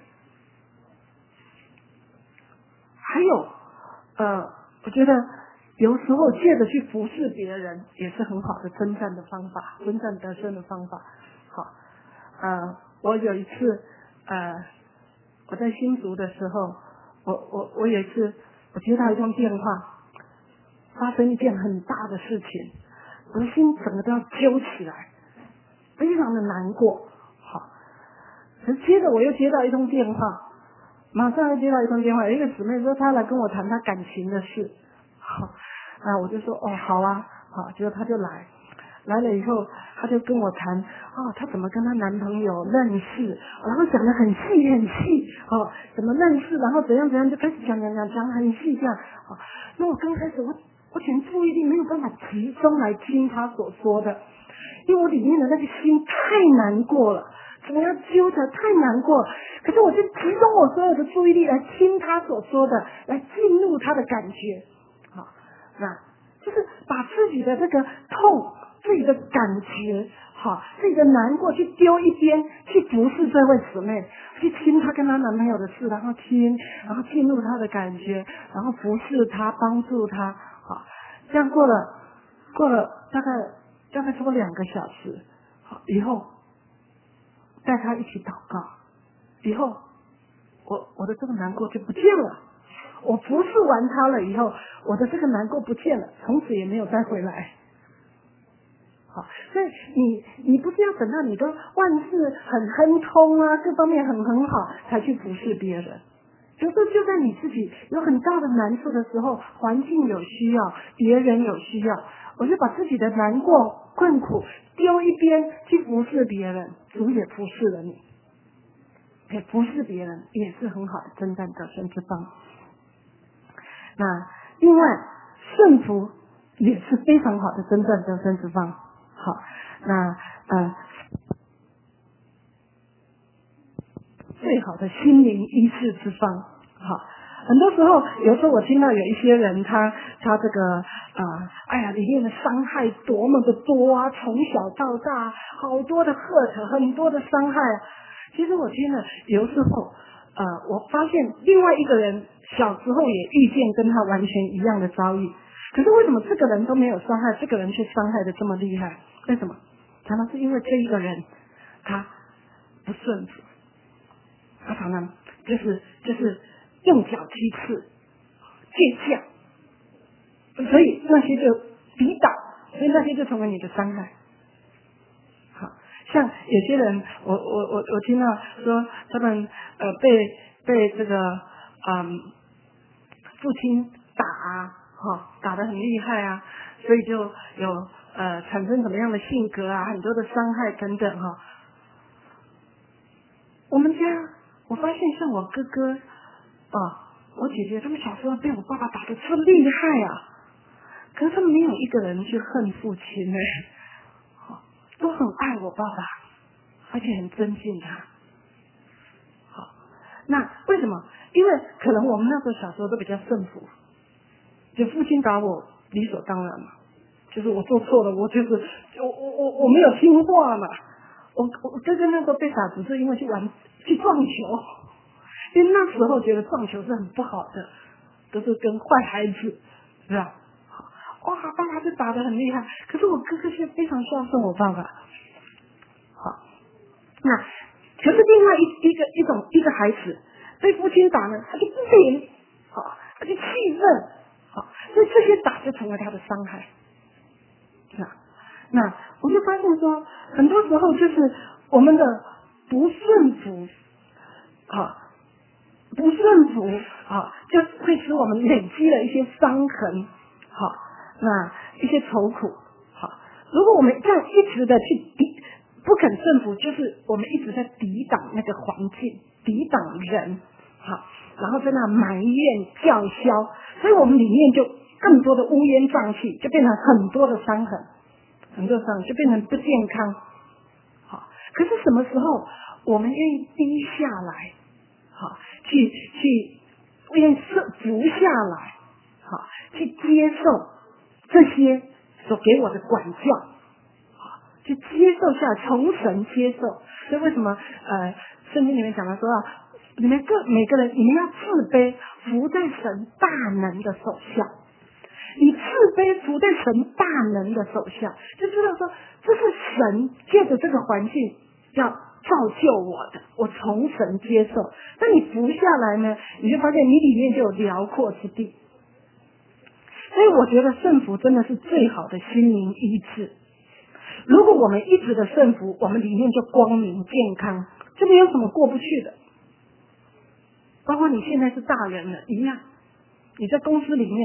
还有呃，我觉得有时候借着去服侍别人，也是很好的征战的方法，征战得胜的方法。好，呃，我有一次。呃，我在新竹的时候，我我我有一次我接到一通电话，发生一件很大的事情，我的心整个都要揪起来，非常的难过。好，可是接着我又接到一通电话，马上又接到一通电话，有一个姊妹说她来跟我谈她感情的事。好，啊，我就说哦好啊，好，结果她就来， 来了以后，她就跟我谈哦，她怎么跟她男朋友认识，然后讲得很细很细哦，怎么认识，然后怎样怎样，就开始讲讲讲讲很细这样。哦，那我刚开始我我全注意力没有办法集中来听她所说的，因为我里面的那个心太难过了。怎么样揪着太难过，可是我就集中我所有的注意力来听他所说的，来进入他的感觉。好，那就是把自己的这个痛、自己的感觉、好自己的难过去丢一边，去服侍这位姊妹，去听她跟她男朋友的事，然后听，然后进入她的感觉，然后服侍她，帮助她。好，这样过了过了大概大概差不多两个小时，好以后。带他一起祷告，以后我我的这个难过就不见了。我服侍完他了以后，我的这个难过不见了，从此也没有再回来。好，所以你你不是要等到你都万事很亨通啊，各方面很很好才去服侍别人。有时候就在你自己有很大的难处的时候，环境有需要，别人有需要，我就把自己的难过困苦丢一边去服侍别人，主也服侍了你，也服侍别人也是很好的征战得胜之方。那另外顺服也是非常好的征战得胜之方。好，那呃最好的心灵医治之方。好，很多时候有时候我听到有一些人他他这个啊、呃，哎呀里面的伤害多么的多啊，从小到大好多的 hurt， 很多的伤害。其实我听了有时候呃，我发现另外一个人小时候也遇见跟他完全一样的遭遇，可是为什么这个人都没有伤害，这个人却伤害的这么厉害？为什么？常常是因为这一个人他不顺服，他常常就是就是用脚踢刺、倔强，所以那些就抵挡，所以那些就成为你的伤害。好，像有些人，我我我我听到说他们呃被被这个嗯父亲打啊，哈、哦、打得很厉害啊，所以就有呃产生什么样的性格啊，很多的伤害等等哈、哦。我们家我发现像我哥哥啊、我姐姐他们小时候被我爸爸打得这么厉害啊，可是他们没有一个人去恨父亲呢、欸，都很爱我爸爸，而且很尊敬他。好，那为什么？因为可能我们那时候小时候都比较顺服，就父亲打我理所当然嘛，就是我做错了，我就是我我我我没有听话嘛。我我哥哥那时候被打只是因为去玩去撞球，因为那时候觉得撞球是很不好的，都是跟坏孩子，是吧？哇，爸爸就打得很厉害，可是我哥哥是非常孝顺我爸爸。好，那可是另外一一个一种一个孩子被父亲打呢，他就不灵，好，他就气愤，好，所以这些打就成为他的伤害。那那我就发现说，很多时候就是我们的不顺服，好，不顺服，好，就会使我们累积了一些伤痕，好，那一些愁苦，好，如果我们这样一直的去抵不肯顺服，就是我们一直在抵挡那个环境，抵挡人，好，然后在那埋怨叫嚣，所以我们里面就更多的乌烟瘴气，就变成很多的伤痕，很多伤痕就变成不健康。好，可是什么时候我们愿意低下来，好，去去愿意服下来，好，去接受这些所给我的管教，好，去接受下来，从神接受。所以为什么呃圣经里面讲的说啊，你们各每个人你们要自卑，服在神大能的手下。你自卑服在神大能的手下，就知道说这是神借着这个环境要造就我的，我从神接受。但你服下来呢，你就发现你里面就有辽阔之地。所以我觉得顺服真的是最好的心灵医治。如果我们一直的顺服，我们里面就光明健康，就没有什么过不去的。包括你现在是大人了一样，你在公司里面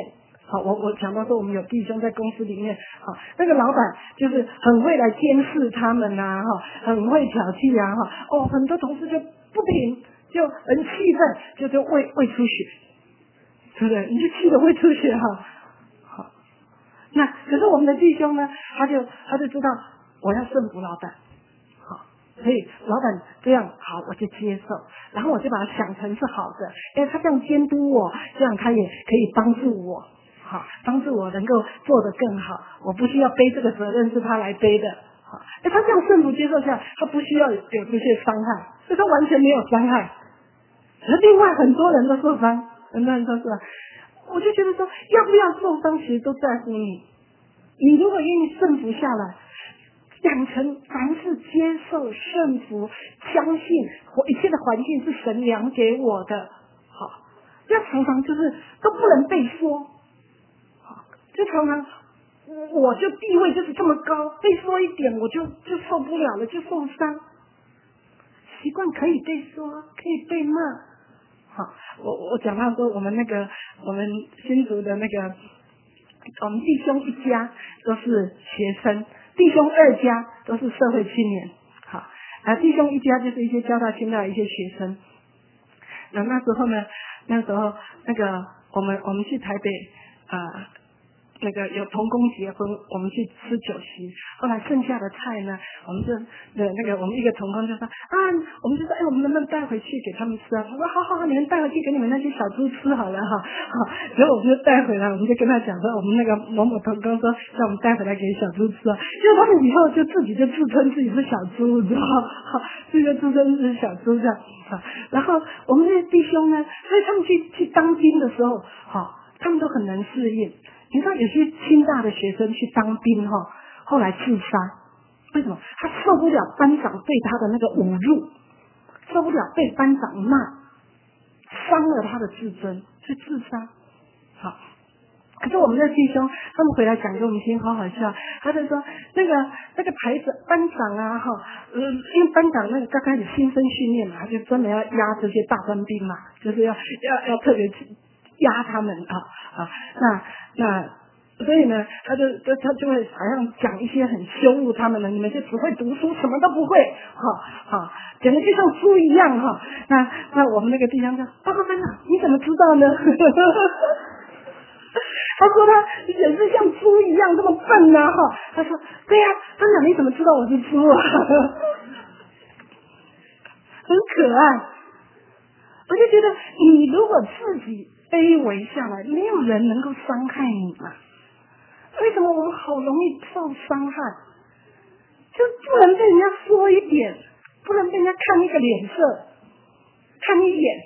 好，我我讲到说我们有弟兄在公司里面，好，那个老板就是很会来监视他们呐、啊，哈，很会挑剔啊，哈，哦，很多同事就不平，就很气愤，就就胃胃出血，对不对？你就气得胃出血哈，好，那可是我们的弟兄呢，他就他就知道我要顺服老板。所以老板这样好，我就接受，然后我就把它想成是好的，哎，他这样监督我，这样他也可以帮助我，好，帮助我能够做得更好，我不需要背这个责任，是他来背的，好，哎，他这样顺服接受下，他不需要有这些伤害，所以他完全没有伤害。而另外很多人都受伤，很多人都受伤，我就觉得说，要不要受伤，其实都在乎你，你如果愿意顺服下来。养成凡事接受、顺服、相信一切的环境是神量给我的，好，要常常就是都不能被说，好，就常常我就地位就是这么高，被说一点我就就受不了了，就受伤。习惯可以被说，可以被骂，好，我我讲到说我们那个我们新竹的那个，我们弟兄一家都是学生。弟兄二家都是社会青年，好，啊，弟兄一家就是一些交大、清大的一些学生。那那时候呢，那时候那个我们我们去台北啊、呃，那个有同工结婚，我们去吃酒席。后来剩下的菜呢，我们就的那个我们一个同工就说啊，我们就说哎，我们能不能带回去给他们吃啊？他说好好好，你们带回去给你们那些小猪吃好了哈。好，然后我们就带回来，我们就跟他讲说，我们那个某某同工说让我们带回来给小猪吃啊。结果他们以后就自己就自称自己是小猪，你知道吗？好，自己就自称是小猪这样。好，然后我们这些弟兄呢，所以他们去去当兵的时候，好，他们都很能适应。你知道有些清大的学生去当兵哈，后来自杀，为什么？他受不了班长对他的那个侮辱，受不了被班长骂，伤了他的自尊，去自杀。好，可是我们的弟兄，他们回来讲给我们听，好好笑。他就说那个那个牌子班长啊，哈，呃，因为班长那个刚开始新生训练嘛，他就专门要压这些大专兵嘛，就是要要要特别压他们啊啊，那那所以呢，他就他他就会好像讲一些很羞辱他们的，你们就只会读书，什么都不会，哈哈，简直就像猪一样哈。那那我们那个弟兄说，报告班长，你怎么知道呢？他说他简直像猪一样这么笨啊哈。他说对呀、啊，班长你怎么知道我是猪啊？很可爱。我就觉得你如果自己卑微下来，没有人能够伤害你嘛。为什么我们好容易受伤害？就不能被人家说一点，不能被人家看一个脸色，看一眼。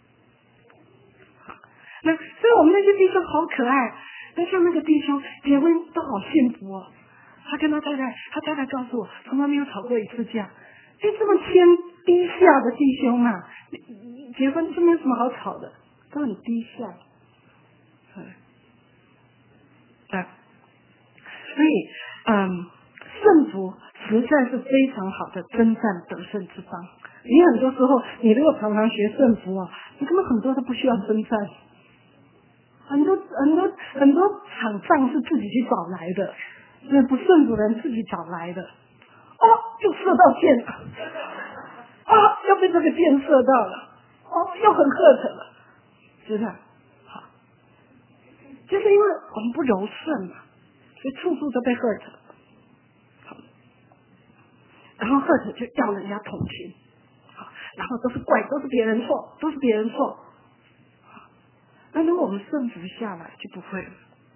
那所以我们那些弟兄好可爱，那像那个弟兄结婚都好幸福哦。他跟他太太，他太太告诉我，从来没有吵过一次架。哎，这么谦低下的弟兄啊，结婚就没有什么好吵的，都很低下。嗯，对。所以，嗯，顺服实在是非常好的征战得胜之方。你很多时候，你如果常常学顺服啊，你根本很多都不需要征战。很多很多很多场仗是自己去找来的，那不顺服人自己找来的。哦，又射到箭了，啊，又被这个箭射到了，哦，又很 hurt 了，是不是？好，就是因为我们不柔顺嘛，所以处处都被 hurt 了。好，然后 hurt 就要人家同情，好，然后都是怪，都是别人错，都是别人错。那如果我们顺服下来，就不会了。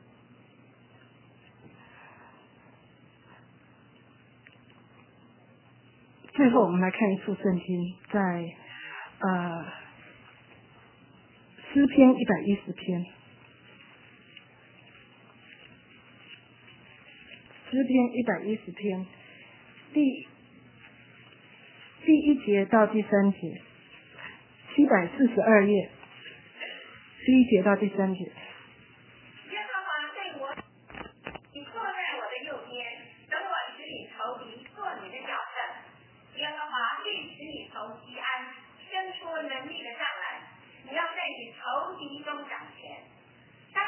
最后，我们来看一处圣经，在呃诗篇一百一十篇，诗篇一百一十篇第第一节到第三节，七百四十二页。第一节到第三节。 耶和华对我，你坐在我的右边，等我使你仇敌做你的脚凳。耶和华必使你从西安伸出能力的杖来，你要在你仇敌中掌权。当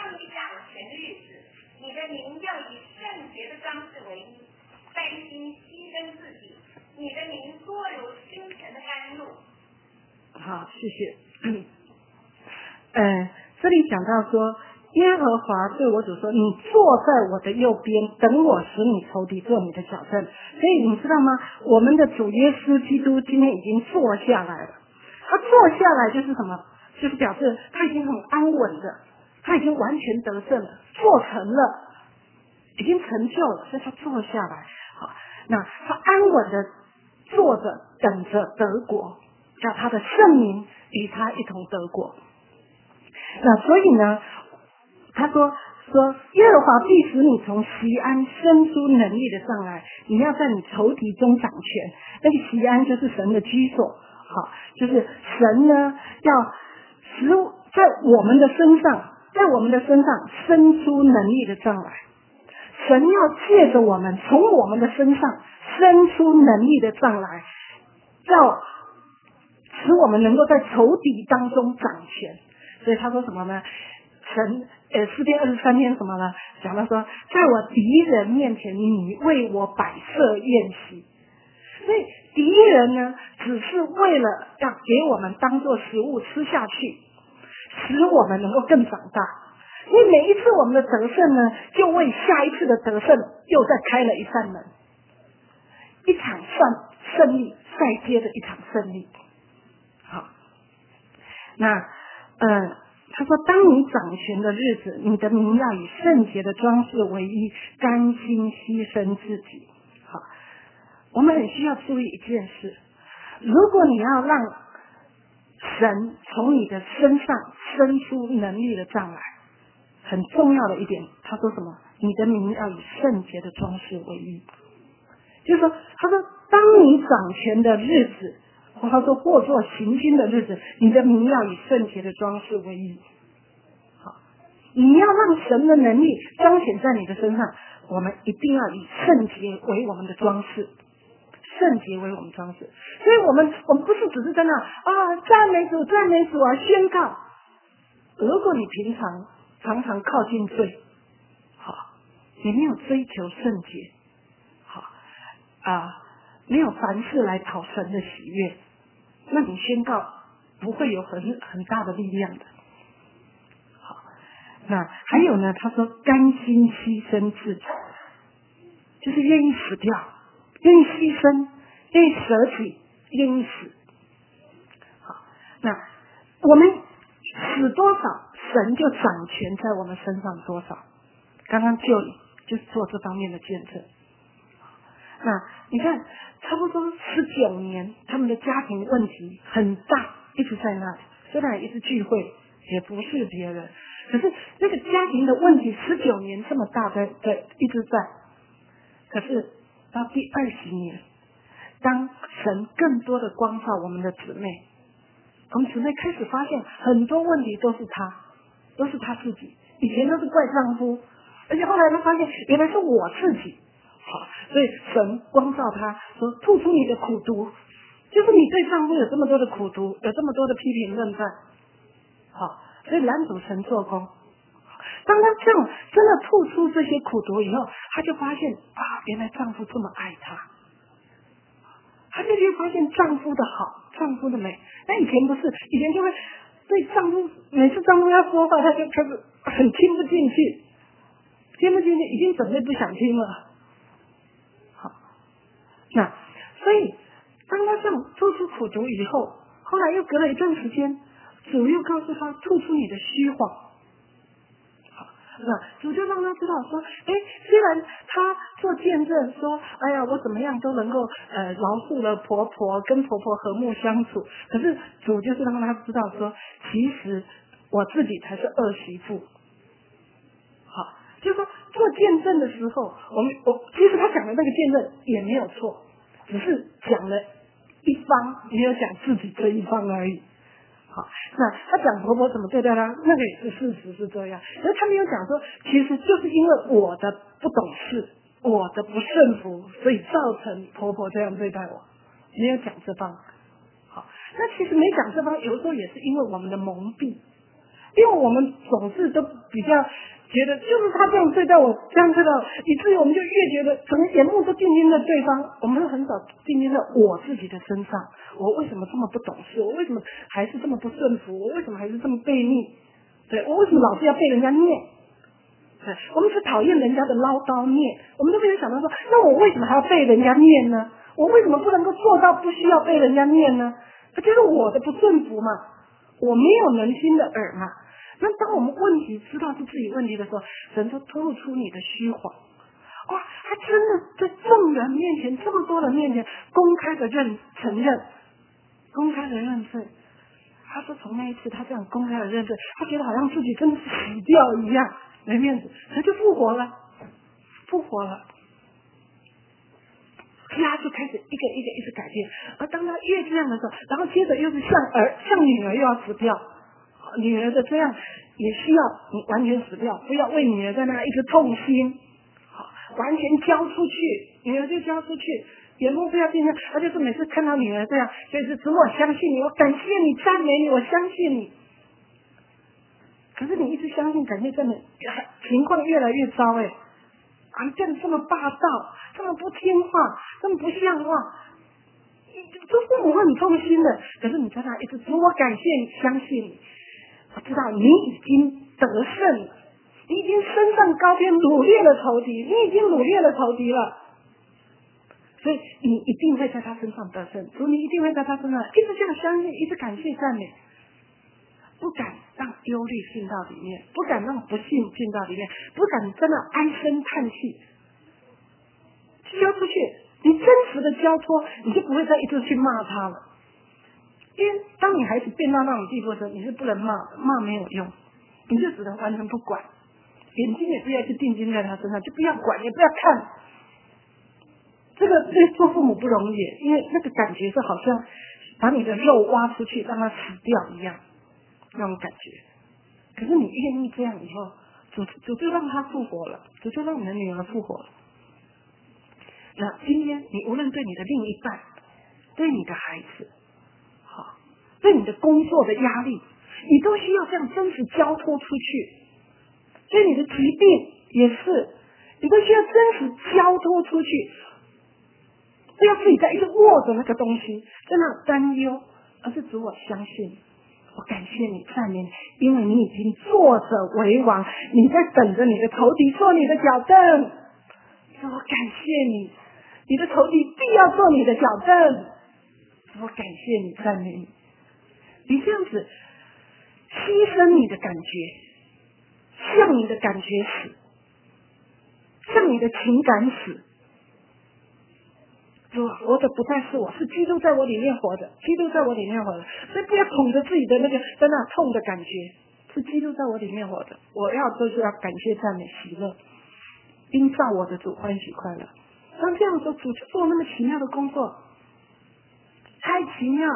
你掌权的日子，你的名要以圣洁的装饰为衣，甘心牺牲自己，你的名多如清晨的甘露。 好，谢谢。呃，这里讲到说，耶和华对我主说：“你坐在我的右边，等我使你仇敌做你的脚凳。”所以你知道吗？我们的主耶稣基督今天已经坐下来了。他坐下来就是什么？就是表示他已经很安稳的，他已经完全得胜了，做成了，已经成就了，所以他坐下来。好，那他安稳的坐着，等着得国，叫他的圣名与他一同得国。那所以呢，他说说耶和华必使你从锡安生出能力的上来，你要在你仇敌中掌权。那个锡安就是神的居所，好，就是神呢要使在我们的身上，在我们的身上生出能力的上来。神要借着我们，从我们的身上生出能力的上来，要使我们能够在仇敌当中掌权。所以他说什么呢？神呃诗篇二十三篇什么呢？讲到说，在我敌人面前，你为我摆设宴席。所以敌人呢，只是为了要给我们当做食物吃下去，使我们能够更长大。所以每一次我们的得胜呢，就为下一次的得胜又再开了一扇门，一场胜胜利再接着一场胜利。好，那呃，他说，当你掌权的日子，你的名要以圣洁的装饰为衣，甘心牺牲自己。好，我们很需要注意一件事，如果你要让神从你的身上生出能力的上来，很重要的一点，他说什么？你的名要以圣洁的装饰为衣。就是说，他说，当你掌权的日子，或他说或作行军的日子，你的名要以圣洁的装饰为衣。好，你要让神的能力彰显在你的身上，我们一定要以圣洁为我们的装饰，圣洁为我们装饰。所以我们我们不是只是在那啊赞美主赞美主啊宣告。如果你平常常常靠近罪，好，你没有追求圣洁，好啊，没有凡事来讨神的喜悦，那你宣告不会有很很大的力量的。好，那还有呢，他说甘心牺牲自己，就是愿意死掉，愿意牺牲，愿意舍弃，愿意死。好，那我们死多少，神就掌权在我们身上多少。刚刚就就是做这方面的见证。那你看，差不多十九年，他们的家庭问题很大，一直在那里。虽然一直聚会，也不是别人，可是那个家庭的问题十九年这么大在在一直在。可是到第二十年，当神更多的光照我们的姊妹，我们姊妹开始发现很多问题都是她，都是她自己。以前都是怪丈夫，而且后来她发现原来是我自己。好，所以神光照她说，吐出你的苦毒，就是你对丈夫有这么多的苦毒，有这么多的批评论断。好，所以男主神做工。当他这样真的吐出这些苦毒以后，他就发现啊，原来丈夫这么爱她。他就会发现丈夫的好，丈夫的美。那以前不是，以前就会对丈夫，每次丈夫要说话，他就开始很听不进去，听不进去，已经准备不想听了。好，那所以当他这样吐出苦毒以后，后来又隔了一段时间，主又告诉他吐出你的虚谎。那主就让他知道说，哎，虽然他做见证说，哎呀，我怎么样都能够呃饶恕了婆婆，跟婆婆和睦相处，可是主就是让他知道说，其实我自己才是儿媳妇。好，就是说做见证的时候，我们我其实他讲的那个见证也没有错，只是讲了一方，没有讲自己这一方而已。好，那他讲婆婆怎么对待他，那个也是事实是这样。可是他没有讲说，其实就是因为我的不懂事，我的不顺服，所以造成婆婆这样对待我。没有讲这方。好，那其实没讲这方，有时候也是因为我们的蒙蔽， 因为我们总是都比较觉得，就是他这样对待我，这样对待我，以至于我们就越觉得，可能眼目都定睛在对方，我们很少定睛在我自己的身上。我为什么这么不懂事？我为什么还是这么不顺服？我为什么还是这么悖逆？对，我为什么老是要被人家念？对，我们是讨厌人家的唠叨念，我们都没有想到说，那我为什么还要被人家念呢？我为什么不能够做到不需要被人家念呢？这就是我的不顺服嘛，我没有能心的耳嘛。那当我们问题知道是自己问题的时候，神就透露出你的虚谎。哇，他真的在众人面前，这么多人面前公开的认承认，公开的认罪。他说从那一次他这样公开的认罪，他觉得好像自己真的是死掉一样，没面子，他就复活了，复活了。他就开始一个一个一直改变，而当他越这样的时候，然后接着又是像儿像女儿又要死掉，女儿的这样也需要你完全死掉，不要为女儿在那一直痛心，好，完全交出去，女儿就交出去，眼目不要变成，而且是每次看到女儿这样，所以是主我相信你，我感谢你，赞美你，我相信你。可是你一直相信感谢赞美，情况越来越糟哎。啊，这样这么霸道，这么不听话，这么不像话，这父母会很痛心的。可是你在那一直主我感谢你，相信你，我知道你已经得胜了，你已经升上高天，掳掠了仇敌，你已经掳掠了仇敌了，所以你一定会在他身上得胜，主你一定会在他身上一直这样相信，一直感谢赞美，不敢让忧虑进到里面，不敢让不幸进到里面，不敢在那唉声叹气，交出去，你真实的交托，你就不会再一直去骂他了。因为当你孩子变到那种地步的时候，你是不能骂的，骂没有用，你就只能完全不管，眼睛也不要去定睛在他身上，就不要管，也不要看。这个对做父母不容易，因为那个感觉是好像把你的肉挖出去让他死掉一样，那种感觉。可是你愿意这样以后，主主就让他复活了，主就让你的女儿复活了。那今天你无论对你的另一半，对你的孩子，好，对你的工作的压力，你都需要这样真实交托出去。对你的疾病也是，你都需要真实交托出去，不要自己在一直握着那个东西，在那担忧，而是主我相信。我感谢你，赞美你，因为你已经坐着为王，你在等着你的仇敌做你的脚凳。我感谢你，你的仇敌必要做你的脚凳。我感谢你，赞美你。你这样子牺牲你的感觉，向你的感觉死，向你的情感死。主活的不再是我，是基督在我里面活的，基督在我里面活的，所以不要捧着自己的那个在那痛的感觉，是基督在我里面活的。我要就是要感谢赞美喜乐，因照我的主欢喜快乐。当这样说，主就做那么奇妙的工作，太奇妙。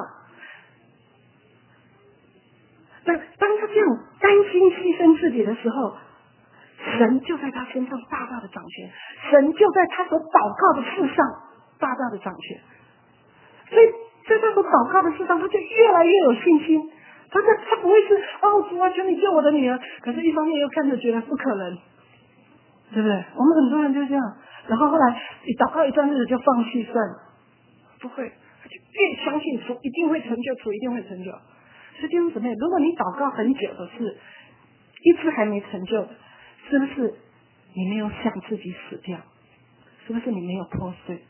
那当他这样甘心牺牲自己的时候，神就在他身上大大的掌权，神就在他所祷告的事上大大的掌权，所以在他所祷告的事上，他就越来越有信心。他在他不会是哦主啊，求你救我的女儿，可是一方面又看着觉得不可能，对不对？我们很多人就这样，然后后来你祷告一段日子就放弃算了，不会，他就越相信主一定会成就，主一定会成就。所以弟兄姊妹，如果你祷告很久的事，一直还没成就的，是不是你没有想自己死掉？是不是你没有破碎？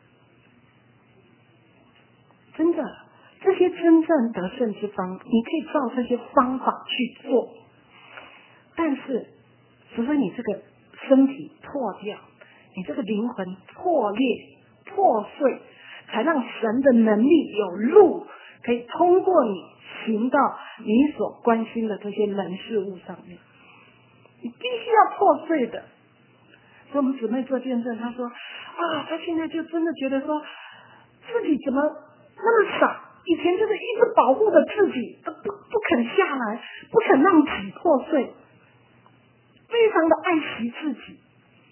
真的，这些真正得胜之方，你可以照这些方法去做，但是除非你这个身体破掉，你这个灵魂破裂破碎，才让神的能力有路可以通过你行到你所关心的这些人事物上面，你必须要破碎的。所以我们姊妹做见证，她说啊，她现在就真的觉得说自己怎么那么傻，以前就是一直保护着自己，不不不肯下来，不肯让己破碎，非常的爱惜自己。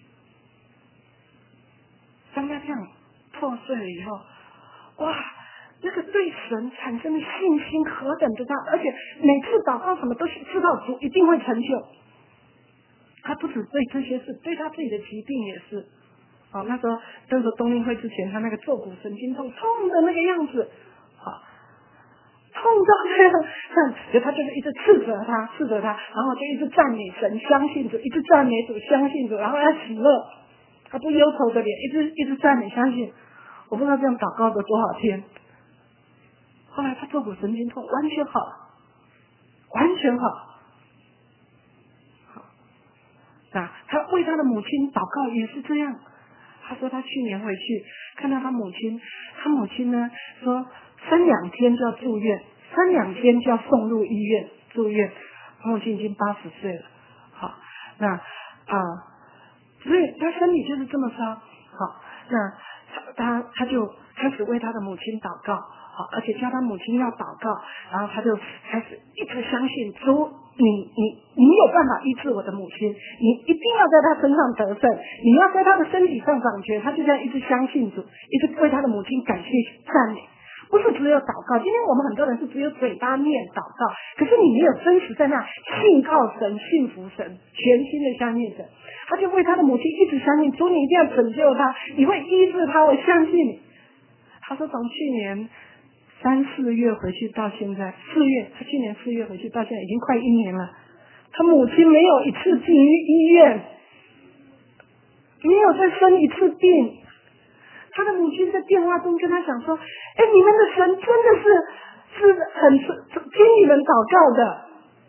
当他这样破碎了以后，哇， 那个对神产生的信心何等的大，而且每次祷告什么都是知道主一定会成就。他不止对这些事，对他自己的疾病也是。好，那时候那时候冬令会之前，他那个坐骨神经痛，痛的那个样子，好，痛到那样，所以他就是一直斥责他，斥责他，然后就一直赞美神，相信主，一直赞美主，相信主，然后他喜乐，他不忧愁的脸，一直一直赞美相信。我不知道这样祷告了多少天。后来他坐骨神经痛完全好了，完全好。好，那他为他的母亲祷告也是这样。他说他去年回去看到他母亲，他母亲呢说三两天就要住院，三两天就要送入医院住院。母亲已经八十岁了，好，那啊、呃，所以他身体就是这么伤。好，那他他他就开始为他的母亲祷告，好，而且叫他母亲要祷告，然后他就开始一直相信主。你你你有办法医治我的母亲，你一定要在她身上得胜，你要在她的身体上掌权。他就这样一直相信主，一直为他的母亲感谢赞美。不是只有祷告，今天我们很多人是只有嘴巴念祷告，可是你没有真实在那信靠神、信服神，全心的相信神。他就为他的母亲一直相信主，你一定要拯救他，你会医治他，我相信你。他说从去年三四月回去到现在，四月他去年四月回去到现在已经快一年了，他母亲没有一次进医院，没有再生一次病。他的母亲在电话中跟他讲说：“哎，你们的神真的是是很听你们祷告的。”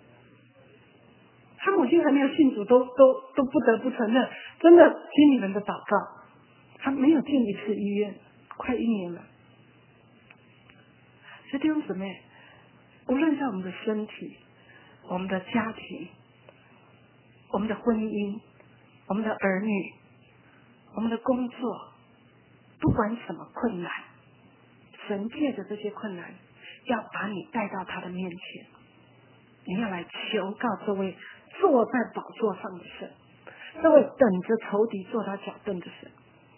他母亲还没有信主，都都都不得不承认，真的听你们的祷告。他没有进一次医院，快一年了。所以弟兄姊妹，无论在我们的身体、我们的家庭、我们的婚姻、我们的儿女、我们的工作，不管什么困难，神借着这些困难要把你带到他的面前，你要来求告这位坐在宝座上的神，这位等着仇敌坐他脚凳的神。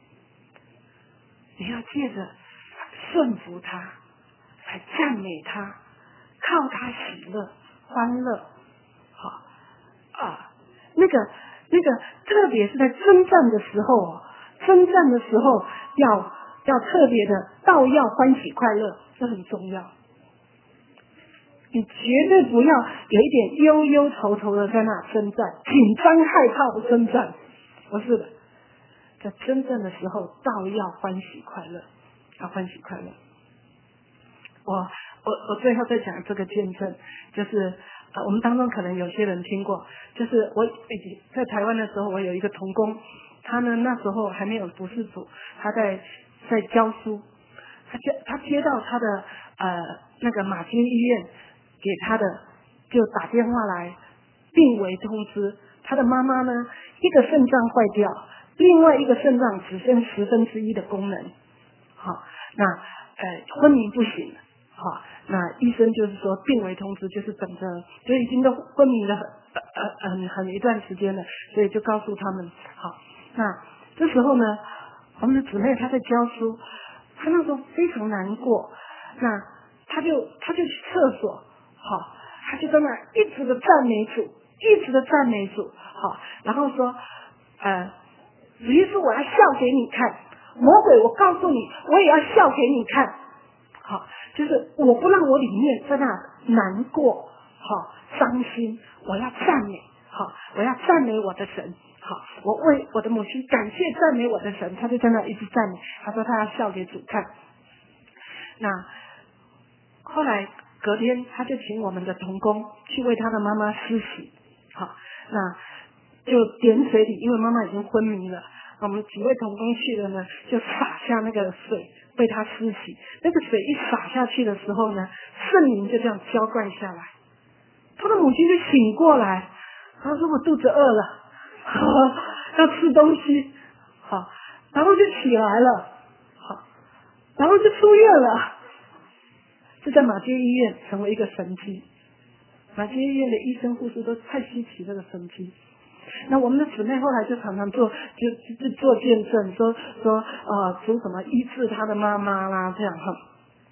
你要借着顺服他，来赞美他，靠他喜乐欢乐。好啊，那个那个特别是在征战的时候哦，征战的时候要要特别的道要欢喜快乐，这很重要。你绝对不要有一点忧忧愁愁的在那征战，紧张害怕的征战，不是的。在征战的时候，道要欢喜快乐，要欢喜快乐。我我我最后再讲这个见证，就是呃，我们当中可能有些人听过，就是我在台湾的时候，我有一个同工，他呢那时候还没有不是主，他在在教书，他接他接到他的呃那个马街医院给他的就打电话来病危通知，他的妈妈呢一个肾脏坏掉，另外一个肾脏只剩十分之一的功能，好，那呃昏迷不醒。好，那医生就是说病危通知，就是等着，就已经都昏迷了呃呃很很一段时间了，所以就告诉他们。好，那这时候呢，我们的姊妹她在教书，她那时候非常难过，那她就她就去厕所，好，她就在那一直的赞美主，一直的赞美主，好，然后说，呃，主耶稣我要笑给你看，魔鬼我告诉你，我也要笑给你看，好。就是我不让我里面在那难过，好伤心，我要赞美，好，我要赞美我的神，好，我为我的母亲感谢赞美我的神，他就在那一直赞美，他说他要笑给主看。那后来隔天他就请我们的同工去为他的妈妈施洗，好，那就点水礼，因为妈妈已经昏迷了，我们几位同工去了呢，就洒下那个水。为他施洗，那个水一洒下去的时候呢，圣灵就这样浇灌下来，他的母亲就醒过来，他说我肚子饿了，要吃东西，好，然后就起来了，好，然后就出院了，就在马街医院成为一个神迹，马街医院的医生护士都太稀奇这个神迹。那我们的姊妹后来就常常做，就就做见证，说说呃，主怎么医治他的妈妈啦，这样哈。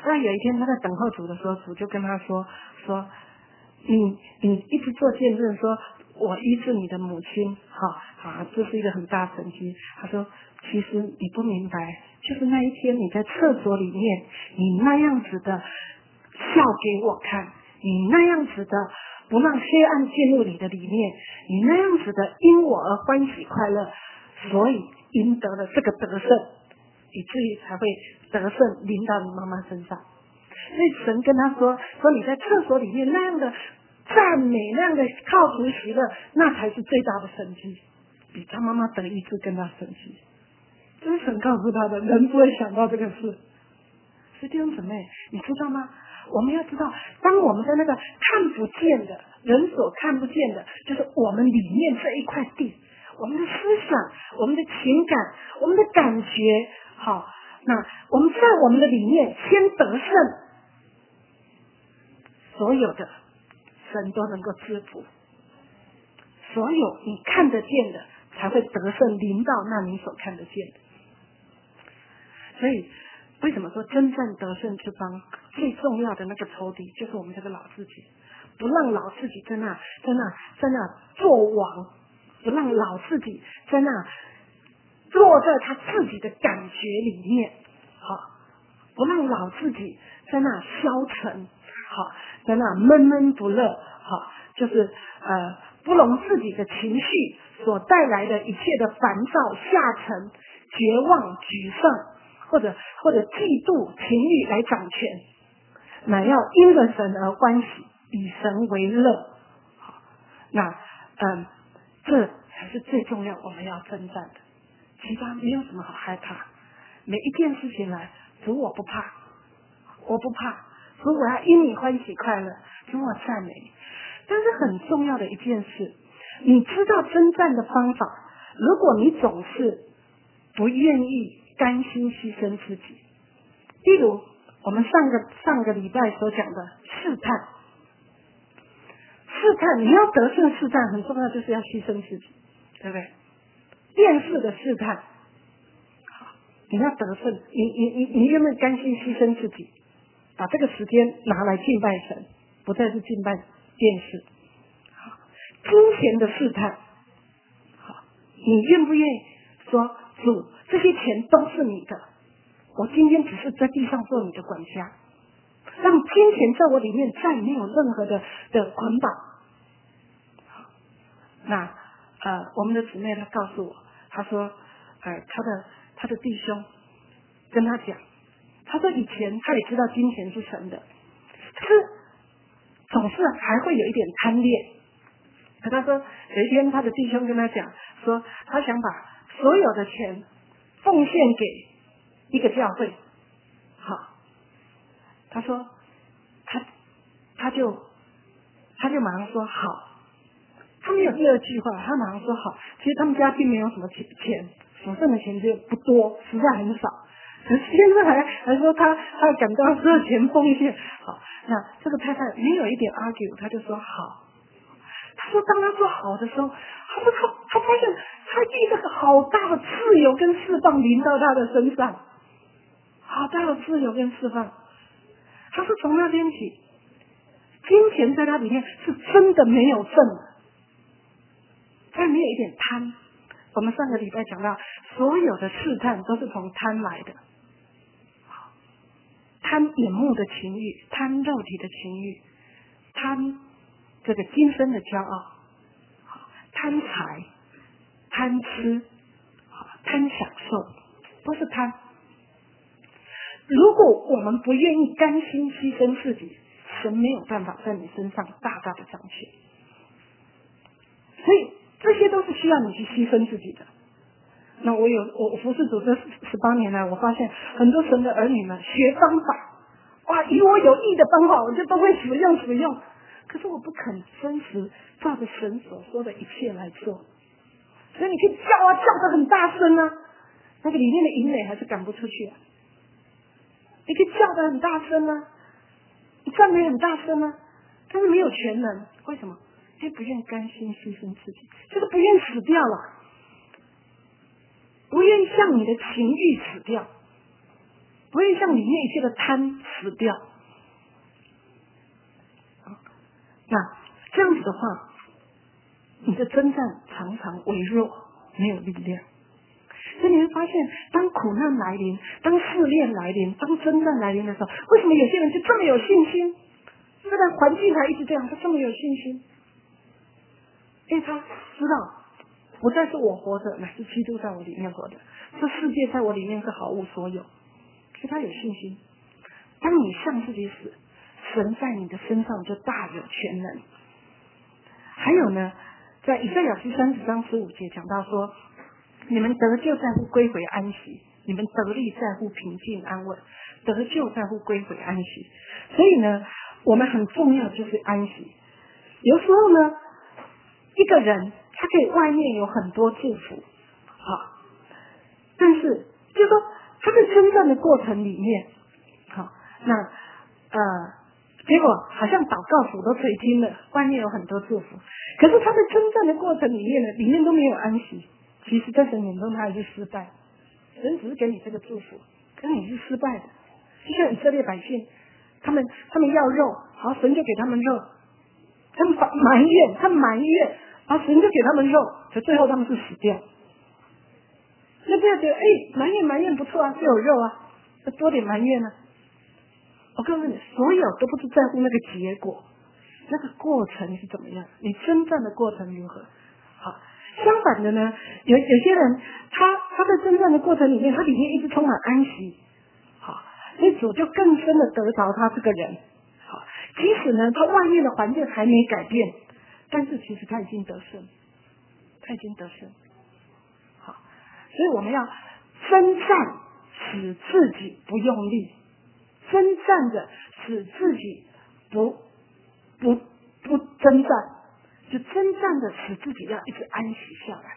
那有一天他在等候主的时候，主就跟他说说你你一直做见证说我医治你的母亲，好啊，这是一个很大神迹。他说其实你不明白，就是那一天你在厕所里面，你那样子的笑给我看，你那样子的不让黑暗进入你的里面，你那样子的因我而欢喜快乐，所以赢得了这个得胜，以至于才会得胜临到你妈妈身上。所以神跟他说说你在厕所里面那样的赞美，那样的靠主喜乐，那才是最大的神迹，比他妈妈得医治更大神迹。这是神告诉他的，人不会想到这个事。所以弟兄姊妹，你知道吗？我们要知道，当我们在那个看不见的人所看不见的，就是我们里面这一块地，我们的思想，我们的情感，我们的感觉，好，那我们在我们的里面先得胜，所有的神都能够制服，所有你看得见的才会得胜临到那你所看得见的。所以为什么说真正得胜之方最重要的那个仇敌就是我们这个老自己，不让老自己在那在那在那做王，不让老自己在那落在他自己的感觉里面，好，不让老自己在那消沉，好，在那闷闷不乐，好，就是呃不容自己的情绪所带来的一切的烦躁、下沉、绝望、沮丧，或者或者嫉妒、情欲来掌权，乃要因着神而欢喜，以神为乐。好，那嗯，这才是最重要我们要征战的，其他没有什么好害怕。每一件事情来，主我不怕，我不怕，主我要因你欢喜快乐，主我赞美你。但是很重要的一件事，你知道征战的方法，如果你总是不愿意甘心牺牲自己，例如我们上个上个礼拜所讲的试探，试探你要得胜试探，很重要就是要牺牲自己，对不对？电视的试探，好，你要得胜，你你你你愿不愿意甘心牺牲自己，把这个时间拿来敬拜神，不再是敬拜电视。好，金钱的试探，好，你愿不愿意说主这些钱都是你的，我今天只是在地上做你的管家，让金钱在我里面再没有任何的的捆绑。那呃，我们的姊妹她告诉我，她说，呃，她的她的弟兄跟她讲，她说以前她也知道金钱是神的，可是总是还会有一点贪恋。可她说有一天她的弟兄跟她讲说，她想把所有的钱奉献给一个教会，好，她说她她就她就马上说好。他没有第二句话，他马上说好。其实他们家并没有什么钱，钱所剩的钱就不多，实在很少。可是现在还还说他他感到所有钱奉献。好，那这个太太没有一点 argue， 他就说好。他说当他说好的时候，他说他他发现他遇到个好大的自由跟释放临到他的身上，好大的自由跟释放。他说从那天起，金钱在他里面是真的没有剩的。但没有一点贪，我们上个礼拜讲到，所有的试探都是从贪来的，贪眼目的情欲，贪肉体的情欲，贪这个今生的骄傲，贪财，贪吃，贪享受，都是贪。如果我们不愿意甘心牺牲自己，神没有办法在你身上大大的掌权。所以这些都是需要你去牺牲自己的。那我有我服侍主这十八年来，我发现很多神的儿女们学方法，哇，以我有益的方法，我就都会使用使用。可是我不肯真实照着神所说的一切来做，所以你去叫啊，叫得很大声啊，那个里面的营垒还是赶不出去啊。你可以叫得很大声啊，你赞美很大声啊，但是没有全能，为什么？因为不愿甘心牺牲自己，就是不愿死掉了，不愿向你的情欲死掉， 不会像里面一切的贪死掉。那这样子的话，你的征战常常微弱，没有力量。所以你会发现，当苦难来临，当试炼来临，当征战来临的时候，为什么有些人就这么有信心？虽然环境还一直这样，他这么有信心，因为他知道不再是我活着，乃是基督在我里面活着，这世界在我里面是毫无所有，所以他有信心。当你向自己死，神在你的身上就大有全能。还有呢，在以赛亚书三十章十五节讲到说，你们得救在乎归回安息，你们得力在乎平静安稳，得救在乎归回安息。所以呢，我们很重要就是安息。有时候呢，一个人他可以外面有很多祝福，好，但是就是说他在征战的过程里面，好，那呃，结果好像祷告主都垂听了，外面有很多祝福，可是他在征战的过程里面呢，里面都没有安息。其实在神眼中他还是失败，神只是给你这个祝福，可是你是失败的。就像以色列百姓，他们他们要肉，好，神就给他们肉，他们埋怨，他们埋怨，啊，神就给他们肉，可最后他们是死掉。那不要觉得，哎，埋怨埋怨不错啊，就有肉啊，那多点埋怨呢、啊。我告诉你，所有都不是在乎那个结果，那个过程是怎么样，你征战的过程如何。好。相反的呢，有有些人他他在征战的过程里面，他里面一直充满安息，好，所以主就更深的得着他这个人，好，即使呢他外面的环境还没改变，但是其实他已经得胜，他已经得胜，好，所以我们要征战，使自己不用力，征战的使自己不不不征战。就征战的使自己要一直安息下来。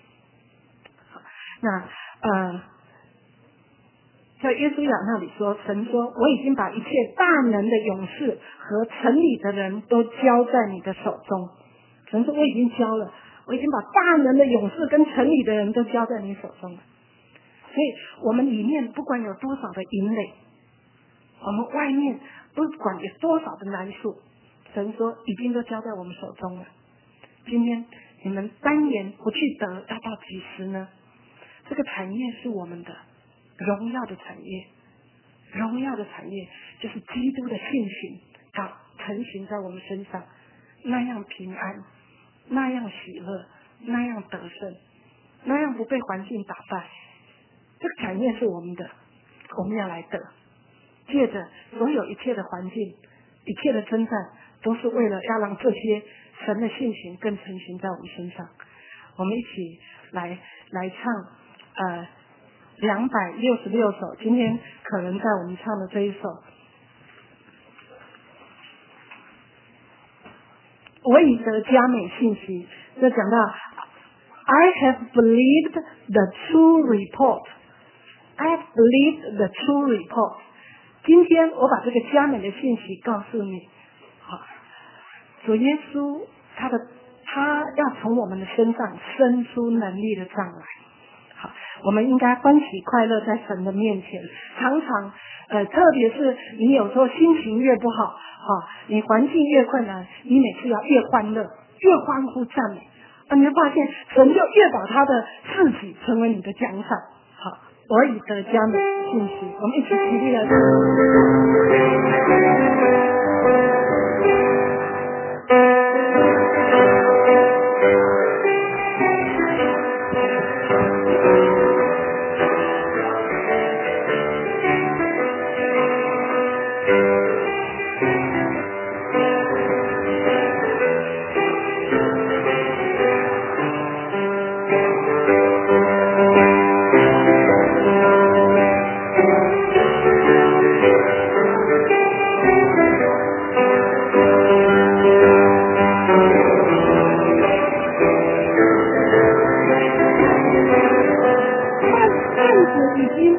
那呃，在约书亚那里说，神说我已经把一切大能的勇士和城里的人都交在你的手中。神说我已经交了，我已经把大能的勇士跟城里的人都交在你手中了。所以我们里面不管有多少的营垒，我们外面不管有多少的难处，神说已经都交在我们手中了。今天你们单言不去得，要到几时呢？这个产业是我们的荣耀的产业，荣耀的产业就是基督的性情要成型在我们身上，那样平安，那样喜乐，那样得胜，那样不被环境打败。这个产业是我们的，我们要来得。借着所有一切的环境，一切的征战，都是为了要让这些神的性情更成型在我们身上。我们一起来来唱呃两百六十六首，今天可能在我们唱的这一首，我以得佳美信息，就讲到 I have believed the true report. I have believed the true report. 今天我把这个佳美的信息告诉你，好，主耶稣他的他要从我们的身上生出能力的杖来。好，我们应该欢喜快乐在神的面前，常常呃，特别是你有时候心情越不好，好，你环境越困难，你每次要越欢乐，越欢呼赞美，啊，你会发现神就越把他的自己成为你的奖赏。好，我以得佳美信息，我们一起起立来。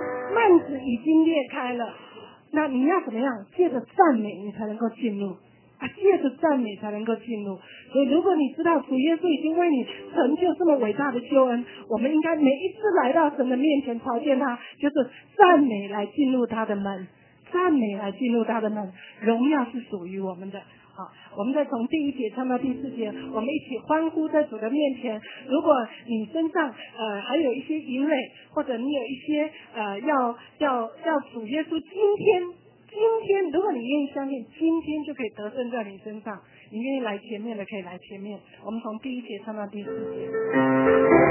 那你要怎么样？借着赞美，你才能够进入。 啊，借着赞美才能够进入。所以如果你知道主耶稣已经为你成就这么伟大的救恩，我们应该每一次来到神的面前朝见他，就是赞美来进入他的门，赞美来进入他的门，荣耀是属于我们的。好，我们再从第一节唱到第四节，我们一起欢呼在主的面前。如果你身上呃还有一些疑虑，或者你有一些呃要要要主耶稣今天今天，如果你愿意相信，今天就可以得胜在你身上，你愿意来前面的可以来前面。我们从第一节唱到第四节。